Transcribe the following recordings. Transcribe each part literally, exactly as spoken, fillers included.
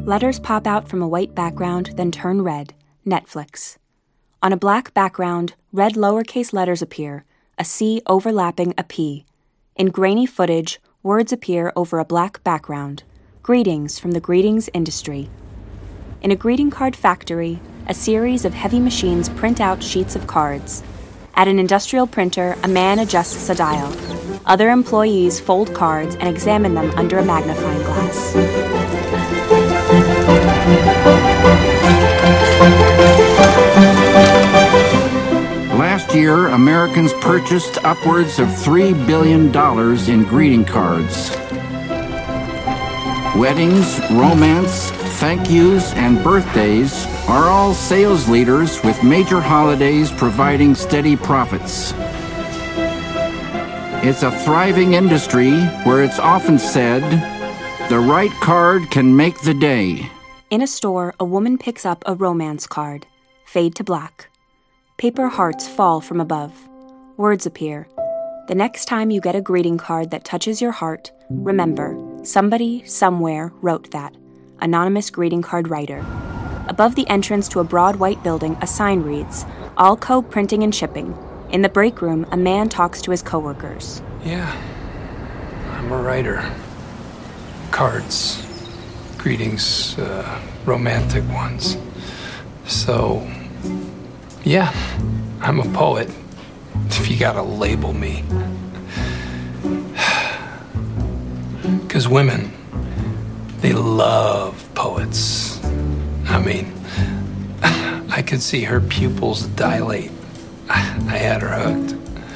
Letters pop out from a white background, then turn red. Netflix. On a black background, red lowercase letters appear, a C overlapping a P. In grainy footage, words appear over a black background. Greetings from the greetings industry. In a greeting card factory, a series of heavy machines print out sheets of cards. At an industrial printer, a man adjusts a dial. Other employees fold cards and examine them under a magnifying glass. Last year, Americans purchased upwards of three billion dollars in greeting cards. Weddings, romance, thank yous, and birthdays are all sales leaders, with major holidays providing steady profits. It's a thriving industry where it's often said, the right card can make the day. In a store, a woman picks up a romance card. Fade to black. Paper hearts fall from above. Words appear. The next time you get a greeting card that touches your heart, remember, somebody, somewhere, wrote that. Anonymous greeting card writer. Above the entrance to a broad white building, a sign reads, Alco Printing and Shipping. In the break room, a man talks to his coworkers. Yeah, I'm a writer. Cards. Greetings, uh, romantic ones. So, yeah, I'm a poet, if you gotta label me. Because women, they love poets. I mean, I could see her pupils dilate. I had her hooked.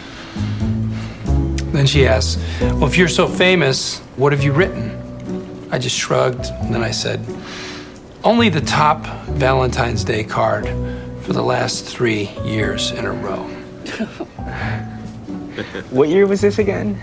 Then she asks, well, if you're so famous, what have you written? I just shrugged, and then I said, only the top Valentine's Day card for the last three years in a row. What year was this again?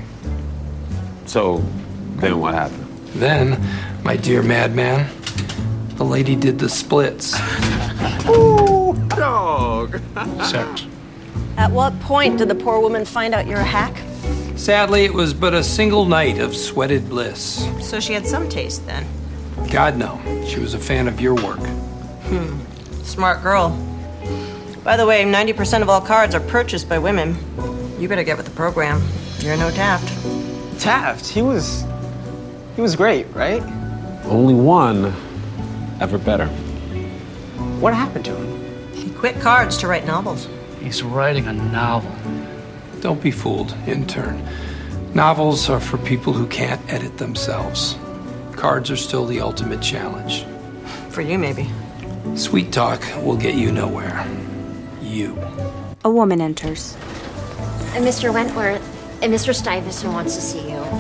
So, then what happened? Then, my dear madman, the lady did the splits. Ooh, dog. So, At what point did the poor woman find out you're a hack? sadly, it was but a single night of sweated bliss. So she had some taste then. God, no. She was a fan of your work. Hmm. Smart girl. By the way, ninety percent of all cards are purchased by women. You better get with the program. You're no Taft. Taft, he was... he was great, right? Only one ever better. What happened to him? He quit cards to write novels. He's writing a novel. Don't be fooled, intern. Novels are for people who can't edit themselves. Cards are still the ultimate challenge. For you, maybe. Sweet talk will get you nowhere. You. A woman enters. Uh, Mister Wentworth, uh, Mister Stuyvesant wants to see you.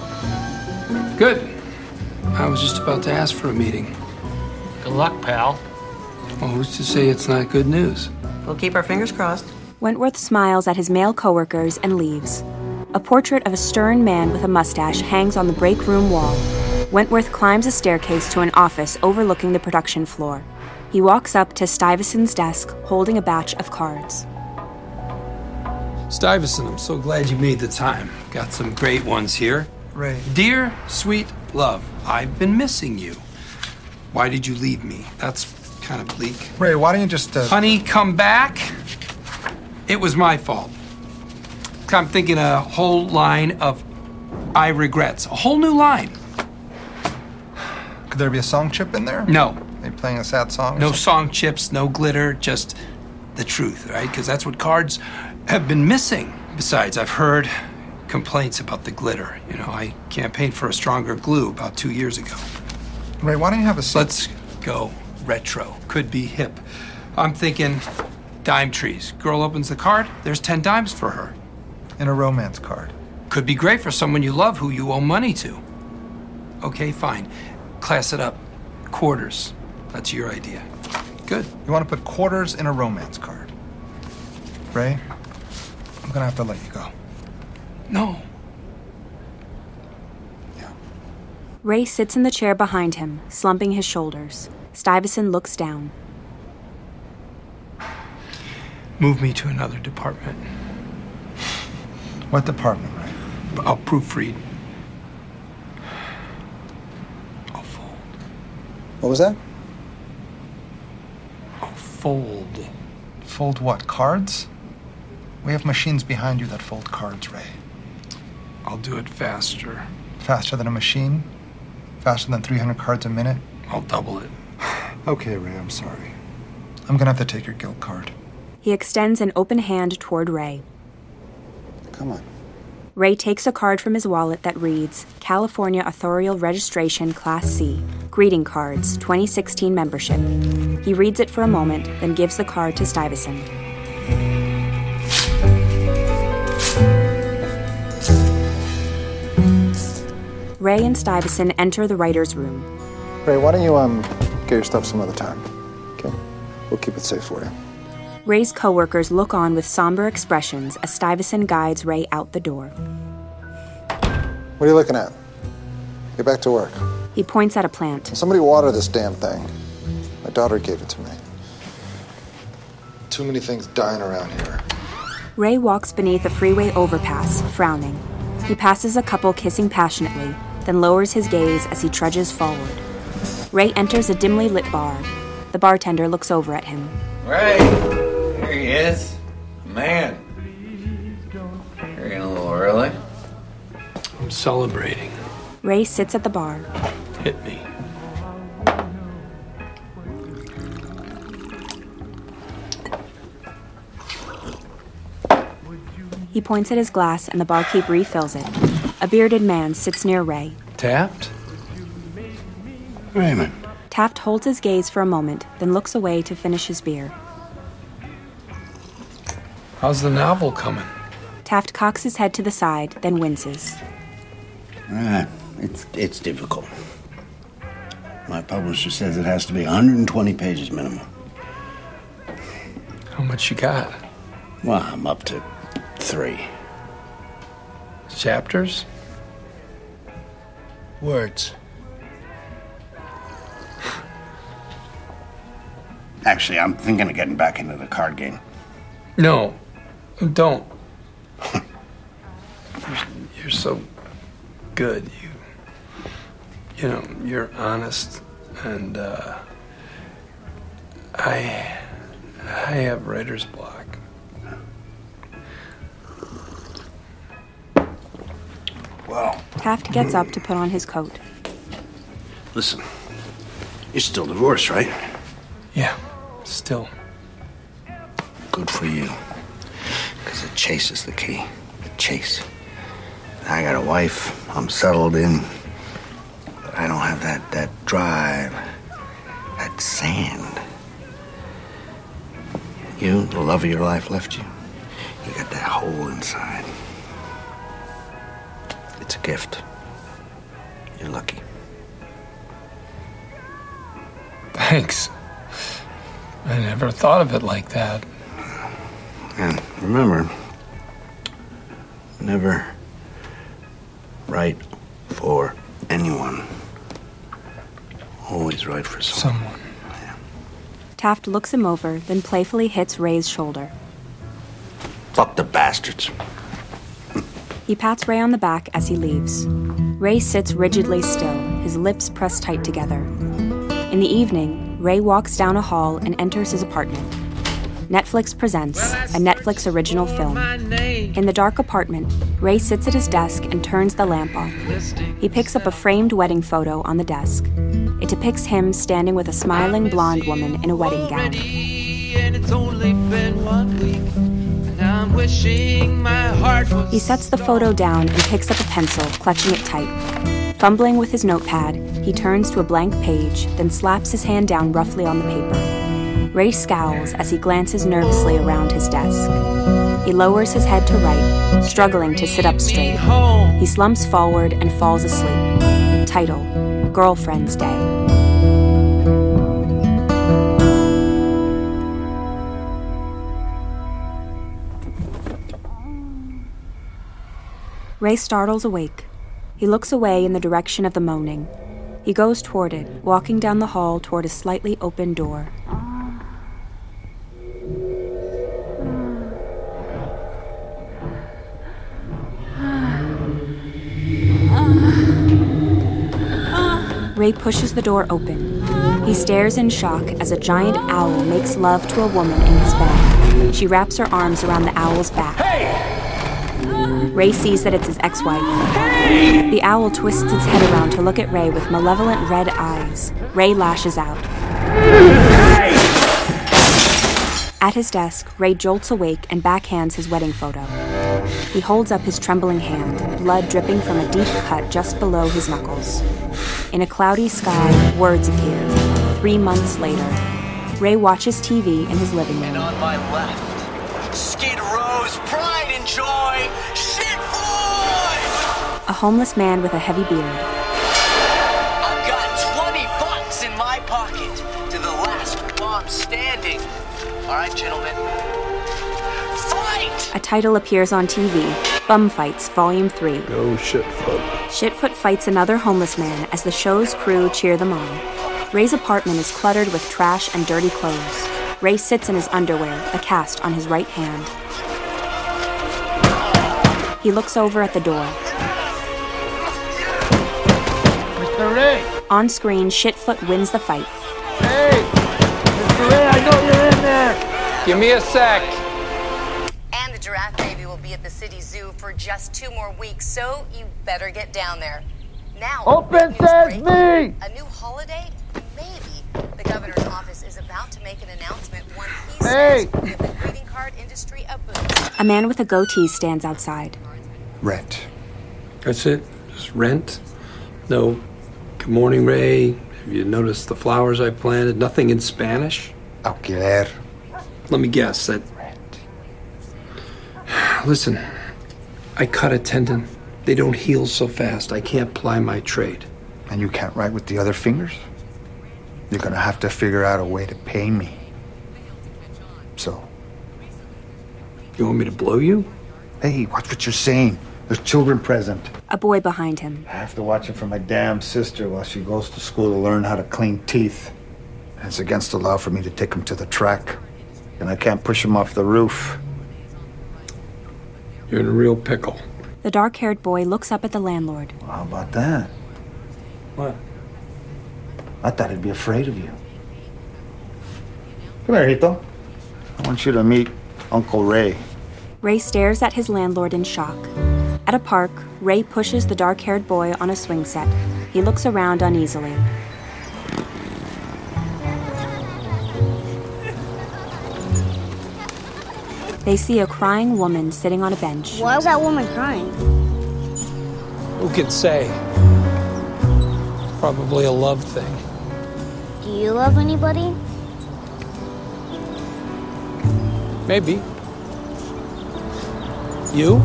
Good. I was just about to ask for a meeting. Good luck, pal. Well, who's to say it's not good news? We'll keep our fingers crossed. Wentworth smiles at his male coworkers and leaves. A portrait of a stern man with a mustache hangs on the break room wall. Wentworth climbs a staircase to an office overlooking the production floor. He walks up to Stuyvesant's desk, holding a batch of cards. Stuyvesant, I'm so glad you made the time. Got some great ones here. Ray. Dear, sweet love, I've been missing you. Why did you leave me? That's kind of bleak. Ray, why don't you just... Uh... Honey, come back. It was my fault. I'm thinking a whole line of I regrets. A whole new line. Could there be a song chip in there? No. Are you playing a sad song? No song chips, no glitter, just the truth, right? Because that's what cards have been missing. Besides, I've heard complaints about the glitter. You know, I campaigned for a stronger glue about two years ago. Ray, why don't you have a seat? Let's go retro. Could be hip. I'm thinking dime trees. Girl opens the card, there's ten dimes for her. In a romance card. Could be great for someone you love who you owe money to. Okay, fine. Class it up. Quarters. That's your idea. Good. You want to put quarters in a romance card. Ray, I'm gonna have to let you go. No. Yeah. Ray sits in the chair behind him, slumping his shoulders. Stuyvesant looks down. Move me to another department. What department, Ray? I'll proofread. I'll fold. What was that? Oh, fold. Fold what? Cards? We have machines behind you that fold cards, Ray. I'll do it faster. Faster than a machine? Faster than three hundred cards a minute? I'll double it. Okay, Ray, I'm sorry. I'm gonna have to take your guild card. He extends an open hand toward Ray. Come on. Ray takes a card from his wallet that reads, California Authorial Registration Class C, Greeting Cards, twenty sixteen Membership. He reads it for a moment, then gives the card to Stuyvesant. Ray and Stuyvesant enter the writer's room. Ray, why don't you, um, get your stuff some other time? Okay? We'll keep it safe for you. Ray's coworkers look on with somber expressions as Stuyvesant guides Ray out the door. What are you looking at? Get back to work. He points at a plant. Somebody water this damn thing. My daughter gave it to me. Too many things dying around here. Ray walks beneath a freeway overpass, frowning. He passes a couple kissing passionately, then lowers his gaze as he trudges forward. Ray enters a dimly lit bar. The bartender looks over at him. Ray! There he is. Man. You're getting a little early. I'm celebrating. Ray sits at the bar. Hit me. He points at his glass and the barkeep refills it. A bearded man sits near Ray. Taft? Raymond. Taft holds his gaze for a moment, then looks away to finish his beer. How's the novel coming? Taft cocks his head to the side, then winces. Uh, it's, it's difficult. My publisher says it has to be one hundred twenty pages minimum. How much you got? Well, I'm up to three. Chapters? Words. Actually, I'm thinking of getting back into the card game. No, don't. you're, you're so good. You, you know, you're honest, and uh, I, I have writer's block. Well, Taft gets up to put on his coat. Listen, you're still divorced, right? Yeah, still. Good for you. Because the chase is the key. The chase. I got a wife. I'm settled in. But I don't have that, that drive. That sand. You, the love of your life left you. You got that hole inside. It's a gift. You're lucky. Thanks. I never thought of it like that. And remember, never write for anyone. Always write for someone. Someone. Yeah. Taft looks him over, then playfully hits Ray's shoulder. Fuck the bastards. He pats Ray on the back as he leaves. Ray sits rigidly still, his lips pressed tight together. In the evening, Ray walks down a hall and enters his apartment. Netflix presents a Netflix original film. In the dark apartment, Ray sits at his desk and turns the lamp on. He picks up a framed wedding photo on the desk. It depicts him standing with a smiling blonde woman in a wedding gown. He sets the photo down and picks up a pencil, clutching it tight. Fumbling with his notepad, he turns to a blank page, then slaps his hand down roughly on the paper. Ray scowls as he glances nervously around his desk. He lowers his head to write, struggling to sit up straight. He slumps forward and falls asleep. Title: Girlfriend's Day. Ray startles awake. He looks away in the direction of the moaning. He goes toward it, walking down the hall toward a slightly open door. Ray pushes the door open. He stares in shock as a giant owl makes love to a woman in his bed. She wraps her arms around the owl's back. Hey! Ray sees that it's his ex-wife. Hey! The owl twists its head around to look at Ray with malevolent red eyes. Ray lashes out. Hey! At his desk, Ray jolts awake and backhands his wedding photo. He holds up his trembling hand, blood dripping from a deep cut just below his knuckles. In a cloudy sky, words appear. Three months later, Ray watches T V in his living room. And on my left, Skid Row's pride and joy, Shit Boy! A homeless man with a heavy beard. I've got twenty bucks in my pocket to the last bomb standing. All right, gentlemen. Fight! A title appears on T V. Bum Fights, Volume three. Go Shitfoot. Shitfoot fights another homeless man as the show's crew cheer them on. Ray's apartment is cluttered with trash and dirty clothes. Ray sits in his underwear, a cast on his right hand. He looks over at the door. Mister Ray! On screen, Shitfoot wins the fight. Hey! Mister Ray, I know you're in there! Give me a sec. And the giraffe baby will be at the city zoo for just two more weeks, so you better get down there. Now, Open Sesame! A new holiday? Maybe. The governor's office is about to make an announcement one he hey. says will give the greeting card industry a boost. A man with a goatee stands outside. Rent. That's it? Just rent? No, good morning, Ray. Have you noticed the flowers I planted? Nothing in Spanish? Alquiler. Let me guess, that... Listen, I cut a tendon. They don't heal so fast. I can't ply my trade. And you can't write with the other fingers? You're gonna have to figure out a way to pay me. So. You want me to blow you? Hey, watch what you're saying. There's children present. A boy behind him. I have to watch it for my damn sister while she goes to school to learn how to clean teeth. And it's against the law for me to take them to the track. And I can't push them off the roof. You're in a real pickle. The dark-haired boy looks up at the landlord. Well, how about that? What? I thought he'd be afraid of you. Come here, Hito. I want you to meet Uncle Ray. Ray stares at his landlord in shock. At a park, Ray pushes the dark-haired boy on a swing set. He looks around uneasily. They see a crying woman sitting on a bench. Why was that woman crying? Who can say? Probably a love thing. Do you love anybody? Maybe. You?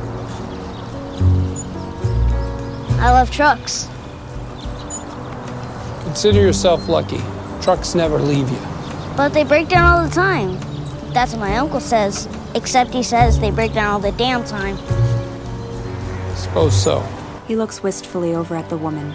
I love trucks. Consider yourself lucky. Trucks never leave you. But they break down all the time. That's what my uncle says. Except he says they break down all the damn time. Suppose so. He looks wistfully over at the woman.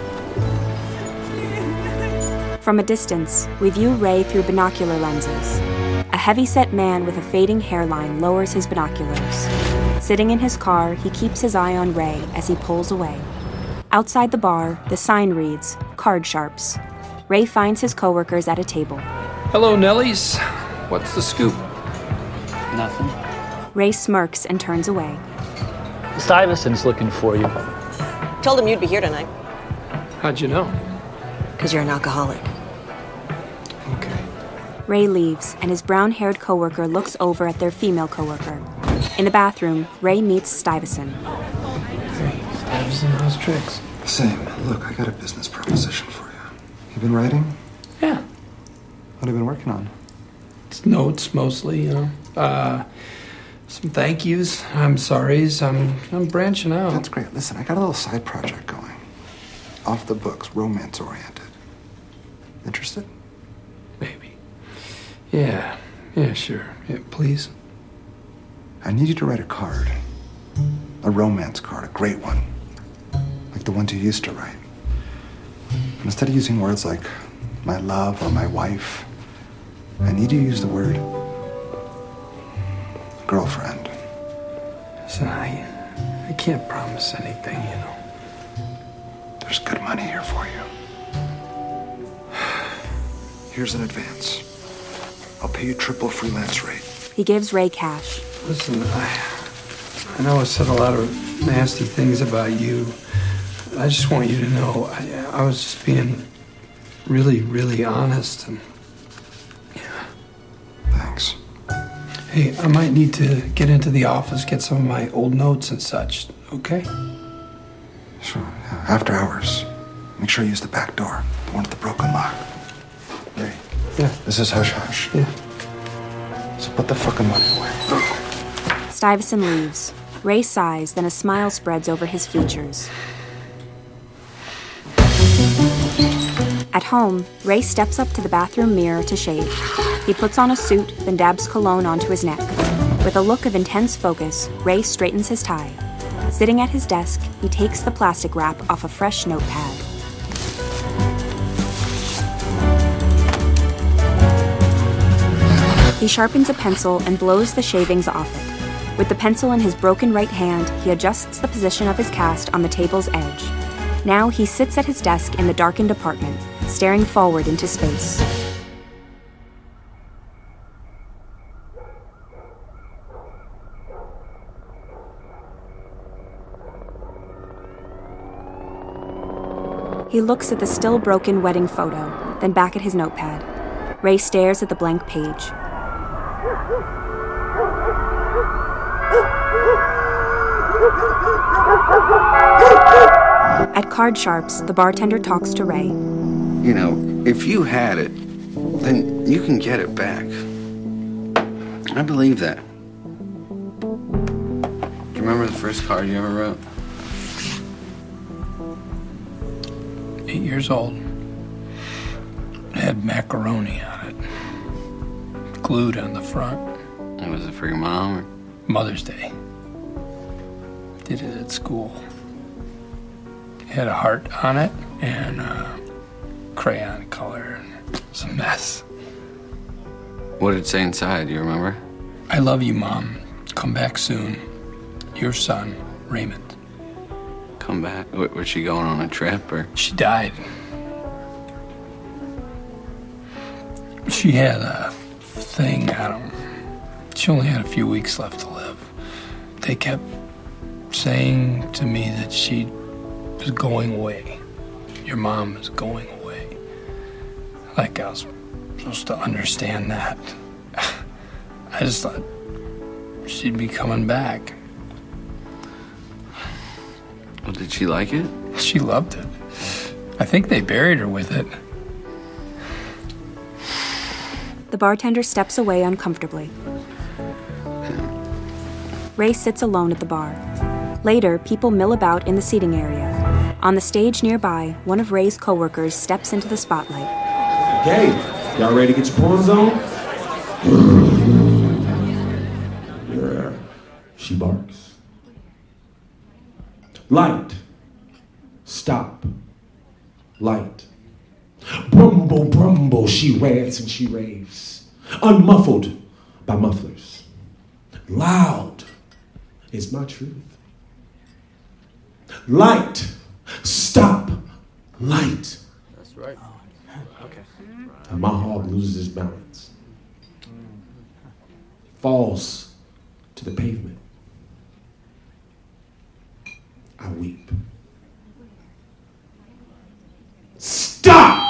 From a distance, we view Ray through binocular lenses. A heavy-set man with a fading hairline lowers his binoculars. Sitting in his car, he keeps his eye on Ray as he pulls away. Outside the bar, the sign reads, Card Sharps. Ray finds his coworkers at a table. Hello, Nellies. What's the scoop? Nothing. Ray smirks and turns away. Stuyvesant's looking for you. Told him you'd be here tonight. How'd you know? Because you're an alcoholic. Okay. Ray leaves, and his brown-haired coworker looks over at their female coworker. In the bathroom, Ray meets Stuyvesant. Hey, Stuyvesant, how's tricks? Same. Look, I got a business proposition for you. You been writing? Yeah. What have you been working on? It's notes, mostly, you know. Uh, some thank yous. I'm sorry's. I'm, I'm branching out. That's great. Listen, I got a little side project going. Off the books, romance-oriented. Interested? Maybe. Yeah. Yeah, sure. Yeah, please. I need you to write a card. A romance card, a great one. Like the ones you used to write. And instead of using words like my love or my wife, I need you to use the word girlfriend. Listen, I, I can't promise anything, you know. There's good money here for you. Here's an advance. I'll pay you triple freelance rate. He gives Ray cash. Listen, I, I know I said a lot of nasty things about you. I just want you to know I, I was just being really, really honest. And yeah. Thanks. Hey, I might need to get into the office, get some of my old notes and such, okay? Sure, yeah. After hours. Make sure you use the back door, the one with the broken lock. Ray. Yeah. This is hush hush. Yeah. So put the fucking money away. Stuyvesant leaves. Ray sighs, then a smile spreads over his features. At home, Ray steps up to the bathroom mirror to shave. He puts on a suit, then dabs cologne onto his neck. With a look of intense focus, Ray straightens his tie. Sitting at his desk, he takes the plastic wrap off a fresh notepad. He sharpens a pencil and blows the shavings off it. With the pencil in his broken right hand, he adjusts the position of his cast on the table's edge. Now he sits at his desk in the darkened apartment, staring forward into space. He looks at the still broken wedding photo, then back at his notepad. Ray stares at the blank page. At Card Sharps, the bartender talks to Ray. You know, if you had it, then you can get it back. I believe that. Do you remember the first card you ever wrote? Eight years old. It had macaroni on it. Glued on the front. And was it for your mom or? Mother's Day. Did it at school. It had a heart on it and uh, crayon color. It was a mess. What did it say inside? Do you remember? I love you, Mom. Come back soon. Your son, Raymond. Come back? W- was she going on a trip or? She died. She had a thing, I don't. She only had a few weeks left to live. They kept saying to me that she was going away. Your mom is going away. Like I was supposed to understand that. I just thought she'd be coming back. Well, did she like it? She loved it. I think they buried her with it. The bartender steps away uncomfortably. Ray sits alone at the bar. Later, people mill about in the seating area. On the stage nearby, one of Ray's coworkers steps into the spotlight. Okay, y'all ready to get your poems on? Yeah, she barks. Light. Stop. Light. Brumble, brumble, she rants and she raves. Unmuffled by mufflers. Loud is my truth. Light. Stop. Light. That's right. Okay. And my hog loses his balance. Falls to the pavement. I weep. Stop!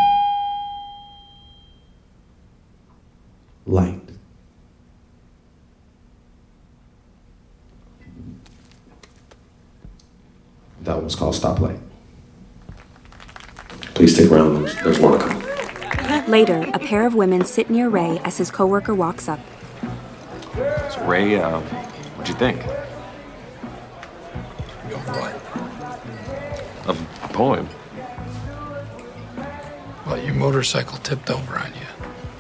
Light. That one's called Stoplight. Please stick around. There's, there's more to come. Later, a pair of women sit near Ray as his coworker walks up. So Ray, uh, what'd you think? Of a poem? Well, your motorcycle tipped over on you.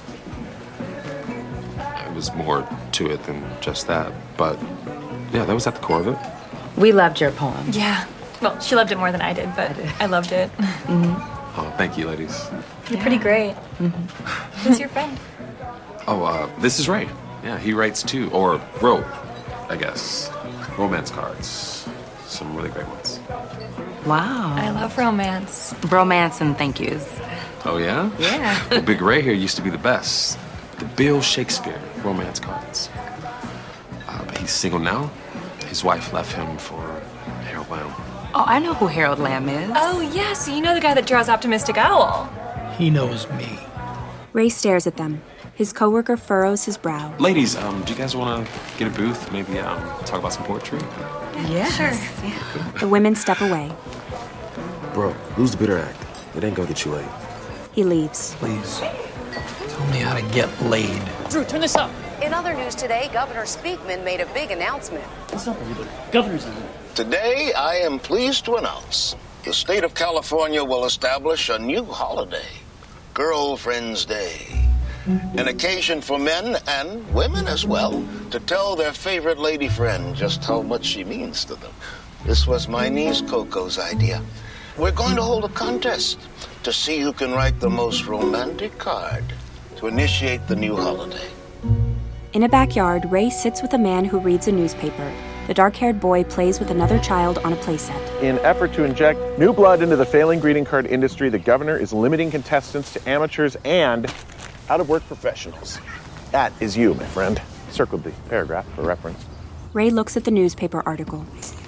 It was more to it than just that, but yeah, that was at the core of it. We loved your poem. Yeah. Well, she loved it more than I did, but I, I loved it. Mm-hmm. Oh, thank you, ladies. You're yeah. pretty great. Mm-hmm. Who's your friend? Oh, uh, this is Ray. Yeah, he writes too, or wrote, I guess. Romance cards. Some really great ones. Wow. I love romance. Romance and thank yous. Oh, yeah? Yeah. Well, Big Ray here used to be the best. The Bill Shakespeare romance cards. Uh, but he's single now. His wife left him for Harold Lamb. Oh, I know who Harold Lamb is. Oh, yeah, so you know the guy that draws Optimistic Owl. He knows me. Ray stares at them. His coworker furrows his brow. Ladies, um, do you guys want to get a booth? Maybe um, talk about some poetry? Yeah. Sure. Yeah. The women step away. Bro, lose the bitter act. It ain't gonna get you laid. He leaves. Please, tell me how to get laid. Drew, turn this up. In other news today, Governor Speakman made a big announcement. What's up, everybody? Governor's on. Today, I am pleased to announce the state of California will establish a new holiday, Girlfriend's Day. An occasion for men and women as well to tell their favorite lady friend just how much she means to them. This was my niece Coco's idea. We're going to hold a contest to see who can write the most romantic card to initiate the new holiday. In a backyard, Ray sits with a man who reads a newspaper. The dark-haired boy plays with another child on a playset. In effort to inject new blood into the failing greeting card industry, the governor is limiting contestants to amateurs and out-of-work professionals. That is you, my friend. Circled the paragraph for reference. Ray looks at the newspaper article.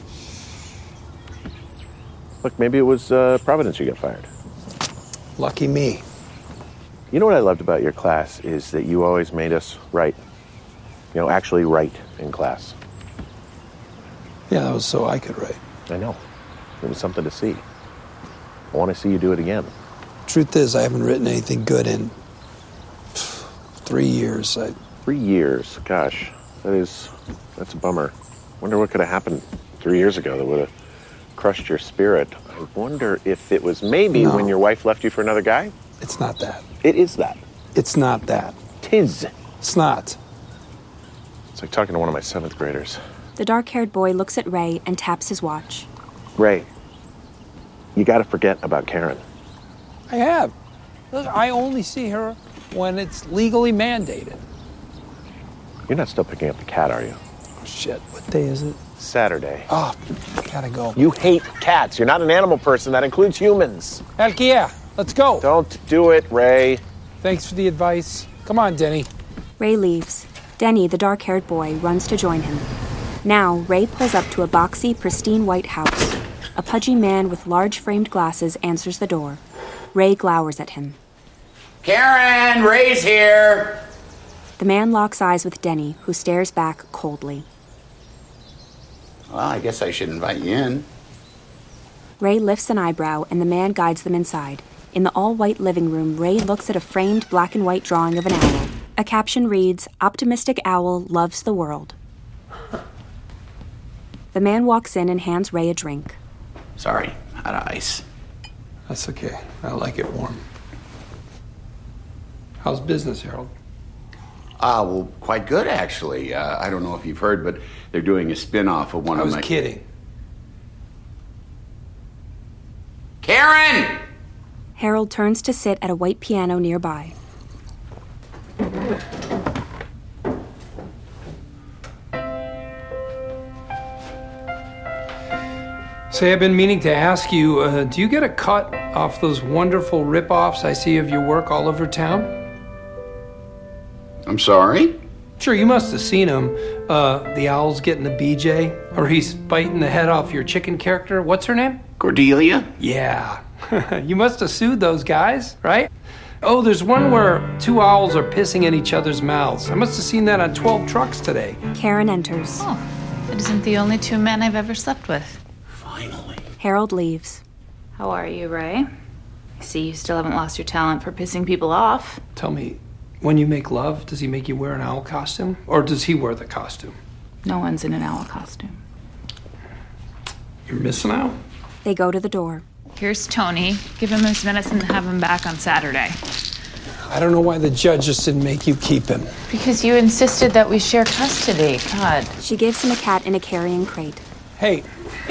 Look, maybe it was uh, Providence you got fired. Lucky me. You know what I loved about your class is that you always made us write. You know, actually write in class. Yeah, that was so I could write. I know. It was something to see. I want to see you do it again. Truth is, I haven't written anything good in three years. I... Three years? Gosh, that is, that's a bummer. Wonder what could have happened three years ago that would have crushed your spirit. I wonder if it was maybe No. when your wife left you for another guy? It's not that. It is that. It's not that. Tis. It's not. It's like talking to one of my seventh graders. The dark-haired boy looks at Ray and taps his watch. Ray, you gotta forget about Karen. I have. Look, I only see her when it's legally mandated. You're not still picking up the cat, are you? Oh, shit. What day is it? Saturday. Oh, gotta go. You hate cats. You're not an animal person. That includes humans. Heck yeah. Let's go. Don't do it, Ray. Thanks for the advice. Come on, Denny. Ray leaves. Denny, the dark-haired boy, runs to join him. Now, Ray pulls up to a boxy, pristine white house. A pudgy man with large framed glasses answers the door. Ray glowers at him. Karen, Ray's here. The man locks eyes with Denny, who stares back coldly. Well, I guess I should invite you in. Ray lifts an eyebrow, and the man guides them inside. In the all-white living room, Ray looks at a framed black and white drawing of an owl. A caption reads, "Optimistic Owl loves the world." The man walks in and hands Ray a drink. Sorry, out of ice. That's okay. I like it warm. How's business, Harold? Ah, well, quite good, actually. Uh, I don't know if you've heard, but they're doing a spin-off of one I of was my... kidding. Karen! Harold turns to sit at a white piano nearby. Say, I've been meaning to ask you, uh, do you get a cut off those wonderful rip-offs I see of your work all over town? I'm sorry? Sure, you must have seen them. Uh, the owl's getting the B J, or he's biting the head off your chicken character. What's her name? Cordelia? Yeah. You must have sued those guys, right? Oh, there's one where two owls are pissing in each other's mouths. I must have seen that on twelve trucks today. Karen enters. Oh, it isn't the only two men I've ever slept with. Harold leaves. How are you, Ray? I see you still haven't lost your talent for pissing people off. Tell me, when you make love, does he make you wear an owl costume? Or does he wear the costume? No one's in an owl costume. You're missing out. They go to the door. Here's Tony. Give him his medicine and have him back on Saturday. I don't know why the judge just didn't make you keep him. Because you insisted that we share custody. God. She gives him a cat in a carrying crate. Hey.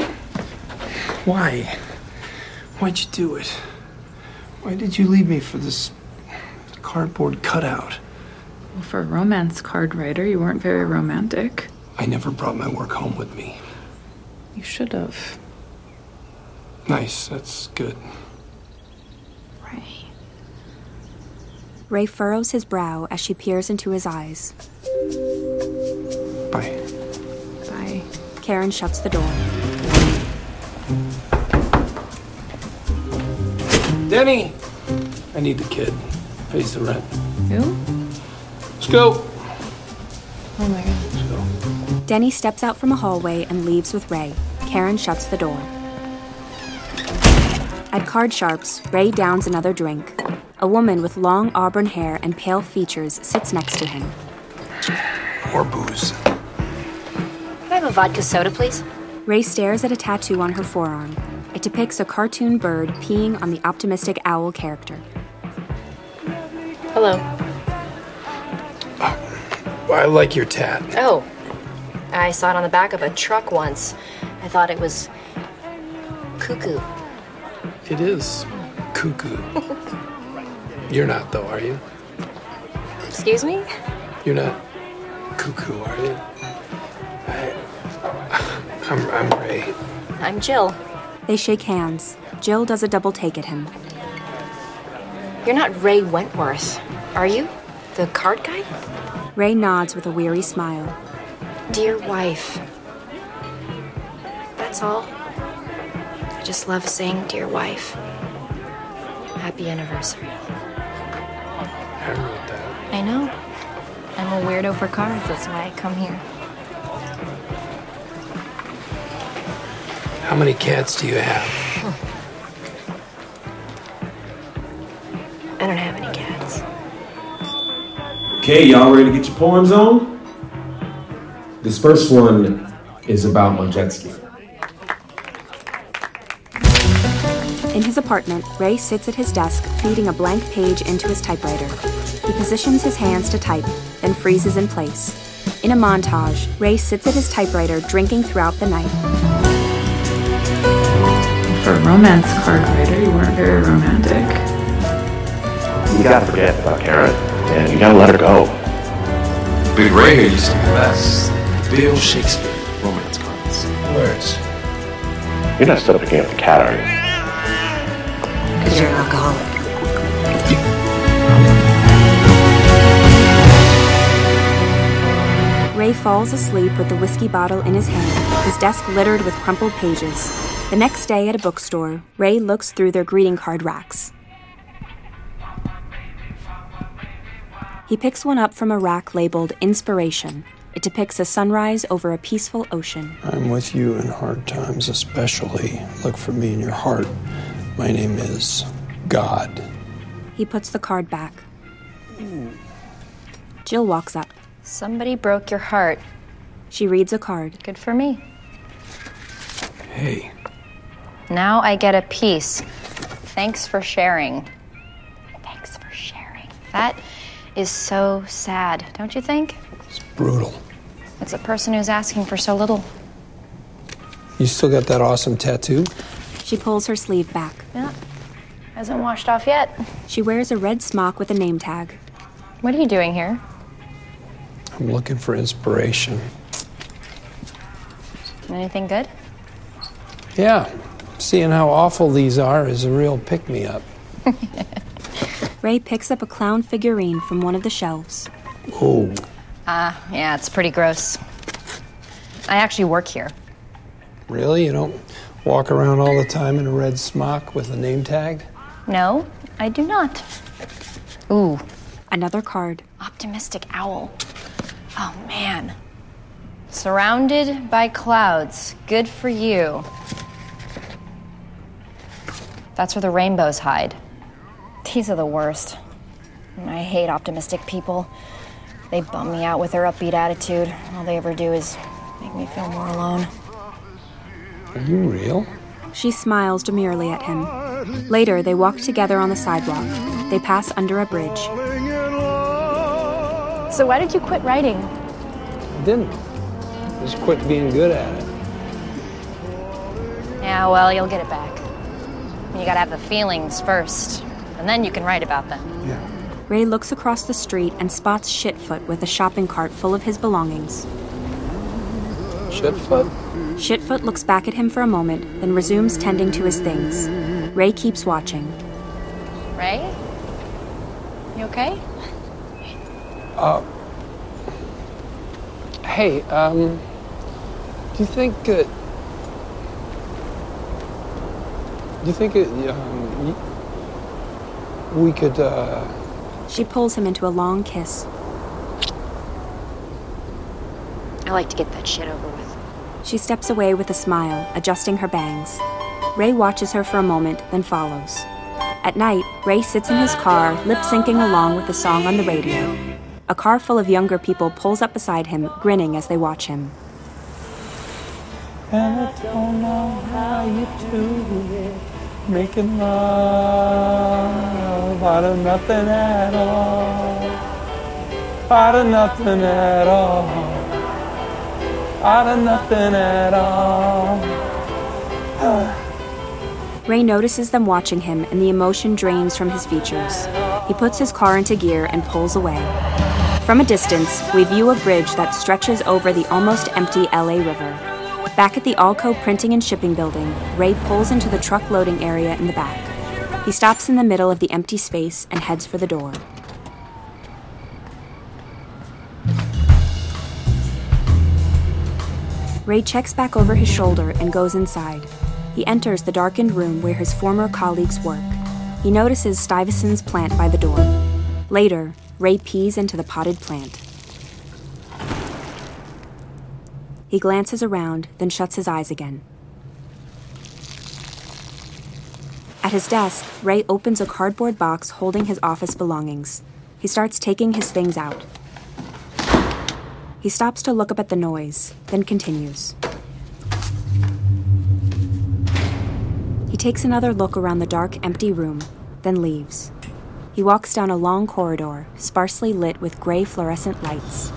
Why? Why'd you do it? Why did you leave me for this cardboard cutout? Well, for a romance card writer, you weren't very romantic. I never brought my work home with me. You should have. Nice, that's good. Ray. Ray furrows his brow as she peers into his eyes. Bye. Bye. Karen shuts the door. Denny! I need the kid. Pays the rent. Who? Let's go. Oh my god. Denny steps out from a hallway and leaves with Ray. Karen shuts the door. At Card Sharps, Ray downs another drink. A woman with long auburn hair and pale features sits next to him. More booze. Can I have a vodka soda, please? Ray stares at a tattoo on her forearm. It depicts a cartoon bird peeing on the optimistic owl character. Hello. I like your tat. Oh. I saw it on the back of a truck once. I thought it was cuckoo. It is cuckoo. You're not, though, are you? Excuse me? You're not cuckoo, are you? I, I'm, I'm Ray. I'm Jill. They shake hands. Jill does a double take at him. You're not Ray Wentworth, are you? The card guy? Ray nods with a weary smile. Dear wife. That's all. I just love saying dear wife. Happy anniversary. I wrote that. I know. I'm a weirdo for cards, that's why I come here. How many cats do you have? I don't have any cats. Okay, y'all ready to get your poems on? This first one is about my jet ski. In his apartment, Ray sits at his desk, feeding a blank page into his typewriter. He positions his hands to type, then freezes in place. In a montage, Ray sits at his typewriter, drinking throughout the night. For a romance card writer, you weren't very romantic. You gotta forget about Karen, and you gotta let her go. Big Ray here used to be the best. Bill Shakespeare, romance cards. Words. You're not still picking up the cat, are you? Because you're an alcoholic. Ray falls asleep with the whiskey bottle in his hand, his desk littered with crumpled pages. The next day at a bookstore, Ray looks through their greeting card racks. He picks one up from a rack labeled Inspiration. It depicts a sunrise over a peaceful ocean. I'm with you in hard times, especially. Look for me in your heart. My name is God. He puts the card back. Jill walks up. Somebody broke your heart. She reads a card. Good for me. Hey. Now I get a piece. Thanks for sharing. Thanks for sharing. That is so sad, don't you think? It's brutal. It's a person who's asking for so little. You still got that awesome tattoo? She pulls her sleeve back. Yeah. Hasn't washed off yet. She wears a red smock with a name tag. What are you doing here? I'm looking for inspiration. Anything good? Yeah. Seeing how awful these are is a real pick-me-up. Ray picks up a clown figurine from one of the shelves. Oh. Ah, uh, yeah, it's pretty gross. I actually work here. Really? You don't walk around all the time in a red smock with a name tag? No, I do not. Ooh. Another card. Optimistic owl. Oh, man. Surrounded by clouds. Good for you. That's where the rainbows hide. These are the worst. I hate optimistic people. They bum me out with their upbeat attitude. All they ever do is make me feel more alone. Are you real? She smiles demurely at him. Later, they walk together on the sidewalk. They pass under a bridge. So why did you quit writing? I didn't. Just quit being good at it. Yeah, well, you'll get it back. You gotta have the feelings first, and then you can write about them. Yeah. Ray looks across the street and spots Shitfoot with a shopping cart full of his belongings. Shitfoot? Shitfoot looks back at him for a moment, then resumes tending to his things. Ray keeps watching. Ray? You okay? Uh, hey, um, do you think, uh, do you think, it, um, we could, uh... She pulls him into a long kiss. I like to get that shit over with. She steps away with a smile, adjusting her bangs. Ray watches her for a moment, then follows. At night, Ray sits in his car, lip-syncing along with the song on the radio. A car full of younger people pulls up beside him, grinning as they watch him. And I don't know how you do it, making love out of nothing at all, out of nothing at all, out of nothing at all. Ray notices them watching him, and the emotion drains from his features. He puts his car into gear and pulls away. From a distance, we view a bridge that stretches over the almost empty L A River. Back at the Alco Printing and Shipping Building, Ray pulls into the truck loading area in the back. He stops in the middle of the empty space and heads for the door. Ray checks back over his shoulder and goes inside. He enters the darkened room where his former colleagues work. He notices Stuyvesant's plant by the door. Later, Ray pees into the potted plant. He glances around, then shuts his eyes again. At his desk, Ray opens a cardboard box holding his office belongings. He starts taking his things out. He stops to look up at the noise, then continues. He takes another look around the dark, empty room, then leaves. He walks down a long corridor, sparsely lit with gray fluorescent lights.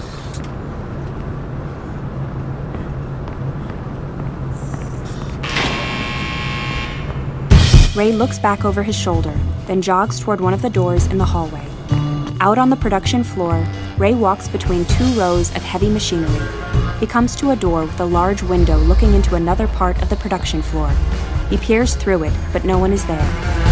Ray looks back over his shoulder, then jogs toward one of the doors in the hallway. Out on the production floor, Ray walks between two rows of heavy machinery. He comes to a door with a large window looking into another part of the production floor. He peers through it, but no one is there.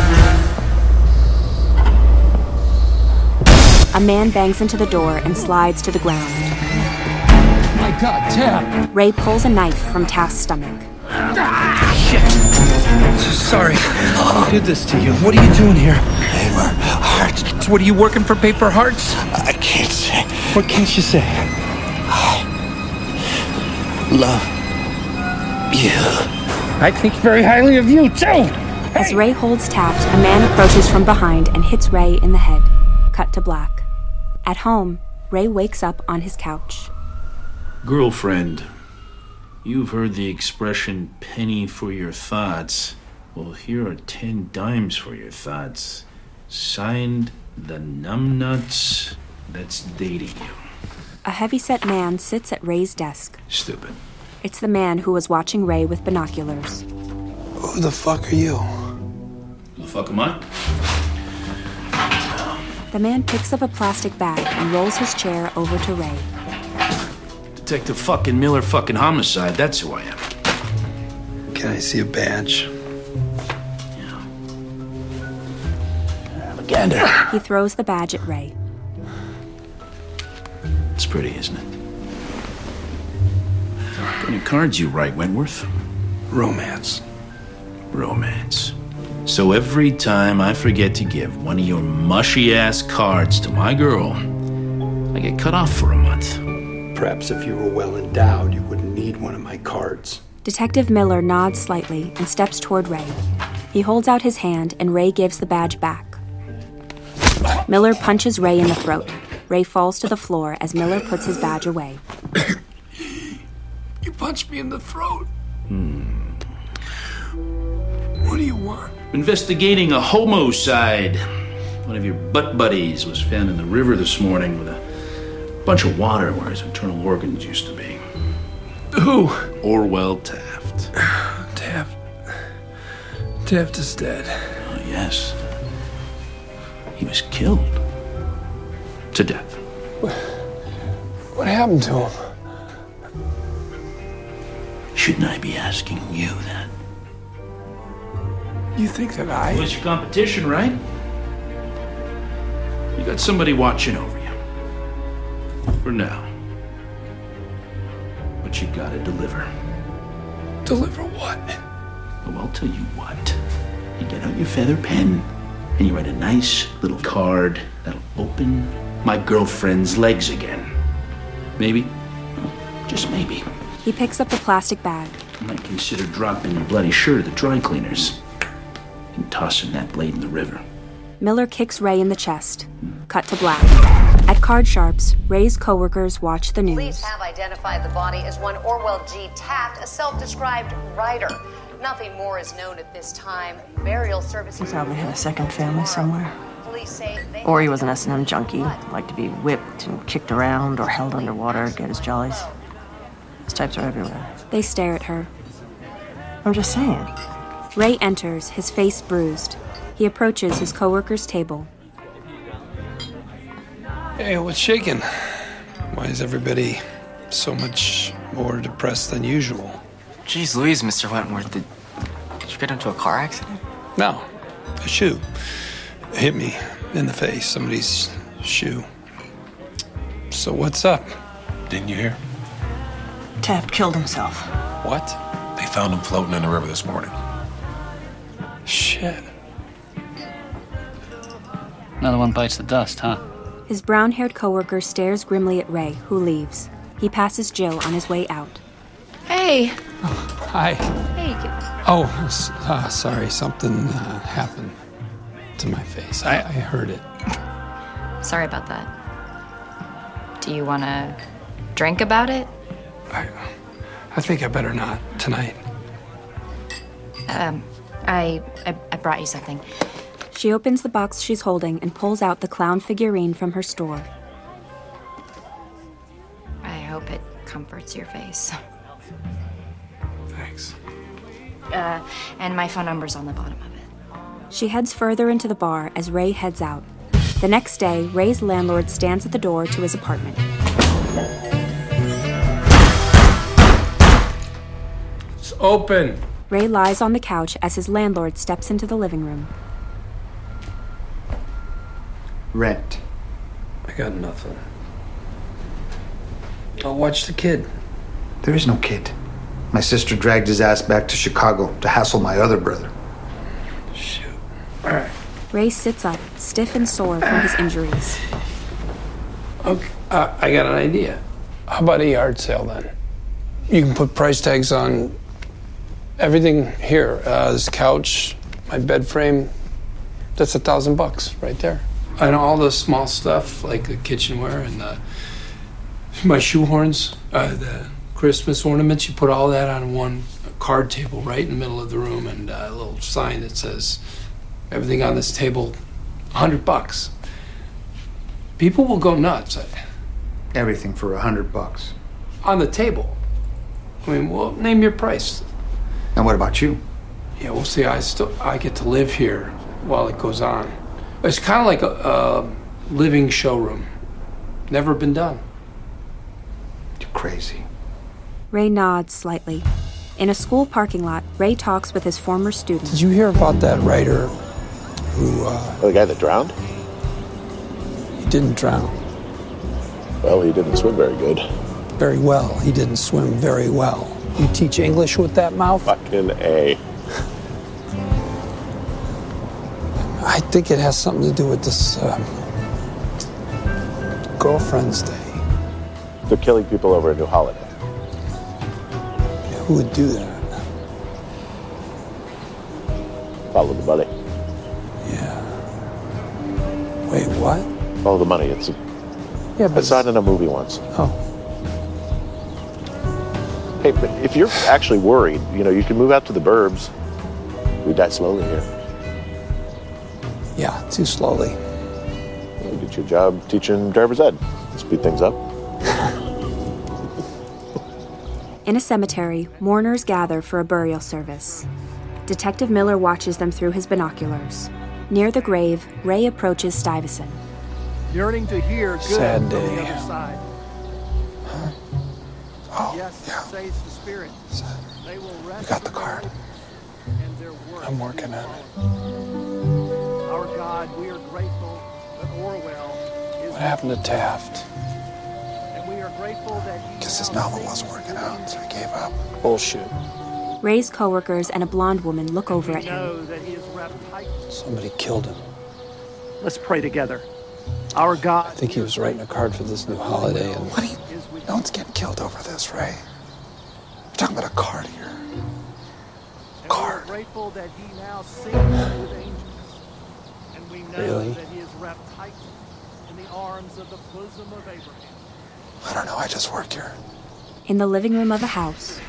A man bangs into the door and slides to the ground. My God, Taff! Ray pulls a knife from Taff's stomach. Ah, shit! Sorry, who did this to you? What are you doing here? Paper Hearts. What, are you working for Paper Hearts? I can't say. What can't you say? I love you. I think very highly of you, too! Hey. As Ray holds Taft, a man approaches from behind and hits Ray in the head. Cut to black. At home, Ray wakes up on his couch. Girlfriend, you've heard the expression penny for your thoughts. Well, here are ten dimes for your thoughts. Signed, the numbnuts that's dating you. A heavyset man sits at Ray's desk. Stupid. It's the man who was watching Ray with binoculars. Who the fuck are you? Who the fuck am I? The man picks up a plastic bag and rolls his chair over to Ray. Detective fucking Miller fucking Homicide, that's who I am. Can I see a badge? Yeah. Have a gander. He throws the badge at Ray. It's pretty, isn't it? How many cards you write, Wentworth? Romance. Romance. So every time I forget to give one of your mushy-ass cards to my girl, I get cut off for a month. Perhaps if you were well endowed, you wouldn't need one of my cards. Detective Miller nods slightly and steps toward Ray. He holds out his hand and Ray gives the badge back. Miller punches Ray in the throat. Ray falls to the floor as Miller puts his badge away. You punched me in the throat. Hmm. What do you want? Investigating a homicide. One of your butt buddies was found in the river this morning with a bunch of water where his internal organs used to be. Who? Orwell Taft. Taft. Taft is dead. Oh, yes. He was killed. To death. What, what happened to him? Shouldn't I be asking you that? You think that I... What's your competition, right? You got somebody watching over you. For now. But you gotta deliver. Deliver what? Well, I'll tell you what. You get out your feather pen and you write a nice little card that'll open my girlfriend's legs again. Maybe, just maybe, He picks up the plastic bag. I might consider dropping your bloody shirt at the dry cleaners and tossing that blade in the river. Miller kicks Ray in the chest. Cut to black. At Card Sharps, Ray's coworkers watch the news. Police have identified the body as one Orwell G. Taft, a self-described writer. Nothing more is known at this time. Burial services... He probably had a second family somewhere. Police say they... Or he was an S and M junkie, liked to be whipped and kicked around or held underwater, get his jollies. Those types are everywhere. They stare at her. I'm just saying. Ray enters, his face bruised. He approaches his coworker's table. Hey, what's shaking? Why is everybody so much more depressed than usual? Jeez Louise, Mister Wentworth, did, did you get into a car accident? No, a shoe hit me in the face, somebody's shoe. So what's up? Didn't you hear? Taft killed himself. What? They found him floating in the river this morning. Shit. Another one bites the dust, huh? His brown-haired coworker stares grimly at Ray, who leaves. He passes Jill on his way out. Hey. Hi. Hey. Oh, uh, sorry. Something uh, happened to my face. I, I heard it. Sorry about that. Do you want to drink about it? I, I think I better not tonight. Um, I, I I brought you something. She opens the box she's holding and pulls out the clown figurine from her store. I hope it comforts your face. Thanks. Uh, and my phone number's on the bottom of it. She heads further into the bar as Ray heads out. The next day, Ray's landlord stands at the door to his apartment. It's open. Ray lies on the couch as his landlord steps into the living room. Rent. I got nothing. I'll watch the kid. There is no kid. My sister dragged his ass back to Chicago to hassle my other brother. Shoot. All right. Ray sits up, stiff and sore from his injuries. Okay, uh, I got an idea. How about a yard sale then? You can put price tags on everything here. Uh, this couch, my bed frame, that's a thousand bucks right there. And all the small stuff like the kitchenware and the, my shoehorns, uh, the Christmas ornaments, you put all that on one card table right in the middle of the room and a little sign that says everything on this table, a hundred bucks. People will go nuts. Everything for a hundred bucks. On the table. I mean, well, name your price. And what about you? Yeah, well, see, I still I get to live here while it goes on. It's kind of like a, a living showroom. Never been done. You're crazy. Ray nods slightly. In a school parking lot, Ray talks with his former student. Did you hear about that writer who, uh... Oh, the guy that drowned? He didn't drown. Well, he didn't swim very good. Very well. He didn't swim very well. You teach English with that mouth? Fucking A. I think it has something to do with this, um... Girlfriend's Day. They're killing people over a New Holiday. Yeah, who would do that? Follow the money. Yeah. Wait, what? Follow the money. It's a... Yeah, but... I saw it in a movie once. Oh. Hey, but if you're actually worried, you know, you can move out to the burbs. We die slowly here. Yeah, too slowly. You get your job teaching driver's ed. Speed things up. In a cemetery, mourners gather for a burial service. Detective Miller watches them through his binoculars. Near the grave, Ray approaches Stuyvesant. Yearning to hear good Sad from day. the other side. Huh? Oh, yes, yeah. says the Spirit. They will rest. You got the card. And their work I'm working on it. Our God, we are grateful But Orwell is What happened to Taft? and we are grateful that he Guess his now novel sings wasn't working to the out, so I gave up. Bullshit. Ray's coworkers and a blonde woman look over at We him. know that he is wrapped tight. Somebody killed him. Let's pray together. Our God. I think he was writing a card for this new holiday, and What do you... No one's getting killed over this, Ray. I'm talking about a card here. Card. We're grateful that he now sings with angels. And we know Really? that he is wrapped tight in the arms of the bosom of Abraham. I don't know, I just work here. In the living room of a house,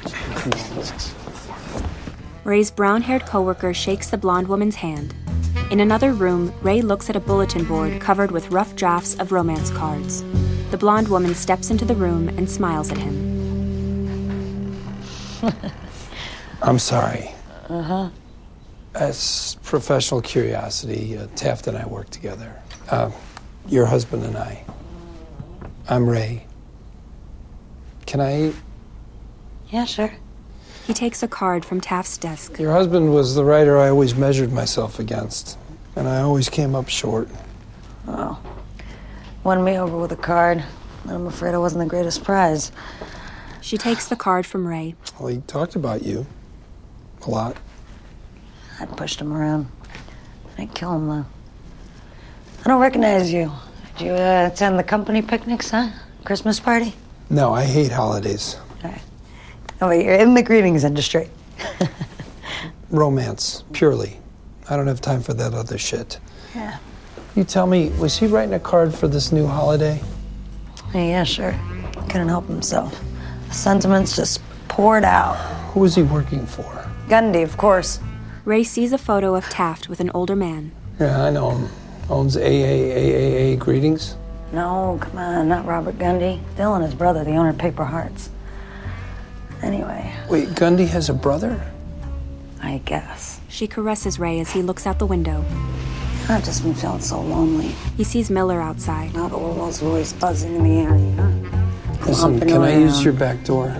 Ray's brown-haired coworker shakes the blonde woman's hand. In another room, Ray looks at a bulletin board covered with rough drafts of romance cards. The blonde woman steps into the room and smiles at him. I'm sorry. Uh-huh. As professional curiosity, uh, Taft and I work together. Uh, your husband and I. I'm Ray. Can I eat? Yeah, sure. He takes a card from Taft's desk. Your husband was the writer I always measured myself against, and I always came up short. Oh. Won me over with a card, and I'm afraid I wasn't the greatest prize. She takes the card from Ray. Well, he talked about you. A lot. I pushed him around. I didn't kill him, though. I don't recognize you. Did you uh, attend the company picnics, huh? Christmas party? No, I hate holidays. All right. Oh, wait, you're in the greetings industry. Romance, purely. I don't have time for that other shit. Yeah. You tell me, was he writing a card for this new holiday? Hey, yeah, sure. Couldn't help himself. The sentiments just poured out. Who was he working for? Gundy, of course. Ray sees a photo of Taft with an older man. Yeah, I know him. Owns A A A A A Greetings. No, come on, not Robert Gundy. Phil and his brother, the owner of Paper Hearts. Anyway. Wait, Gundy has a brother? I guess. She caresses Ray as he looks out the window. I've just been feeling so lonely. He sees Miller outside. Now the world's always buzzing in the air, you know? Listen, Bumping can I around. use your back door?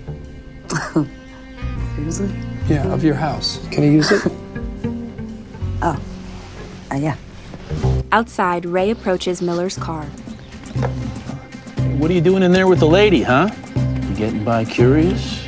Seriously? Yeah, of your house. Can I use it? Oh. Uh, yeah. Outside, Ray approaches Miller's car. What are you doing in there with the lady, huh? You getting by curious,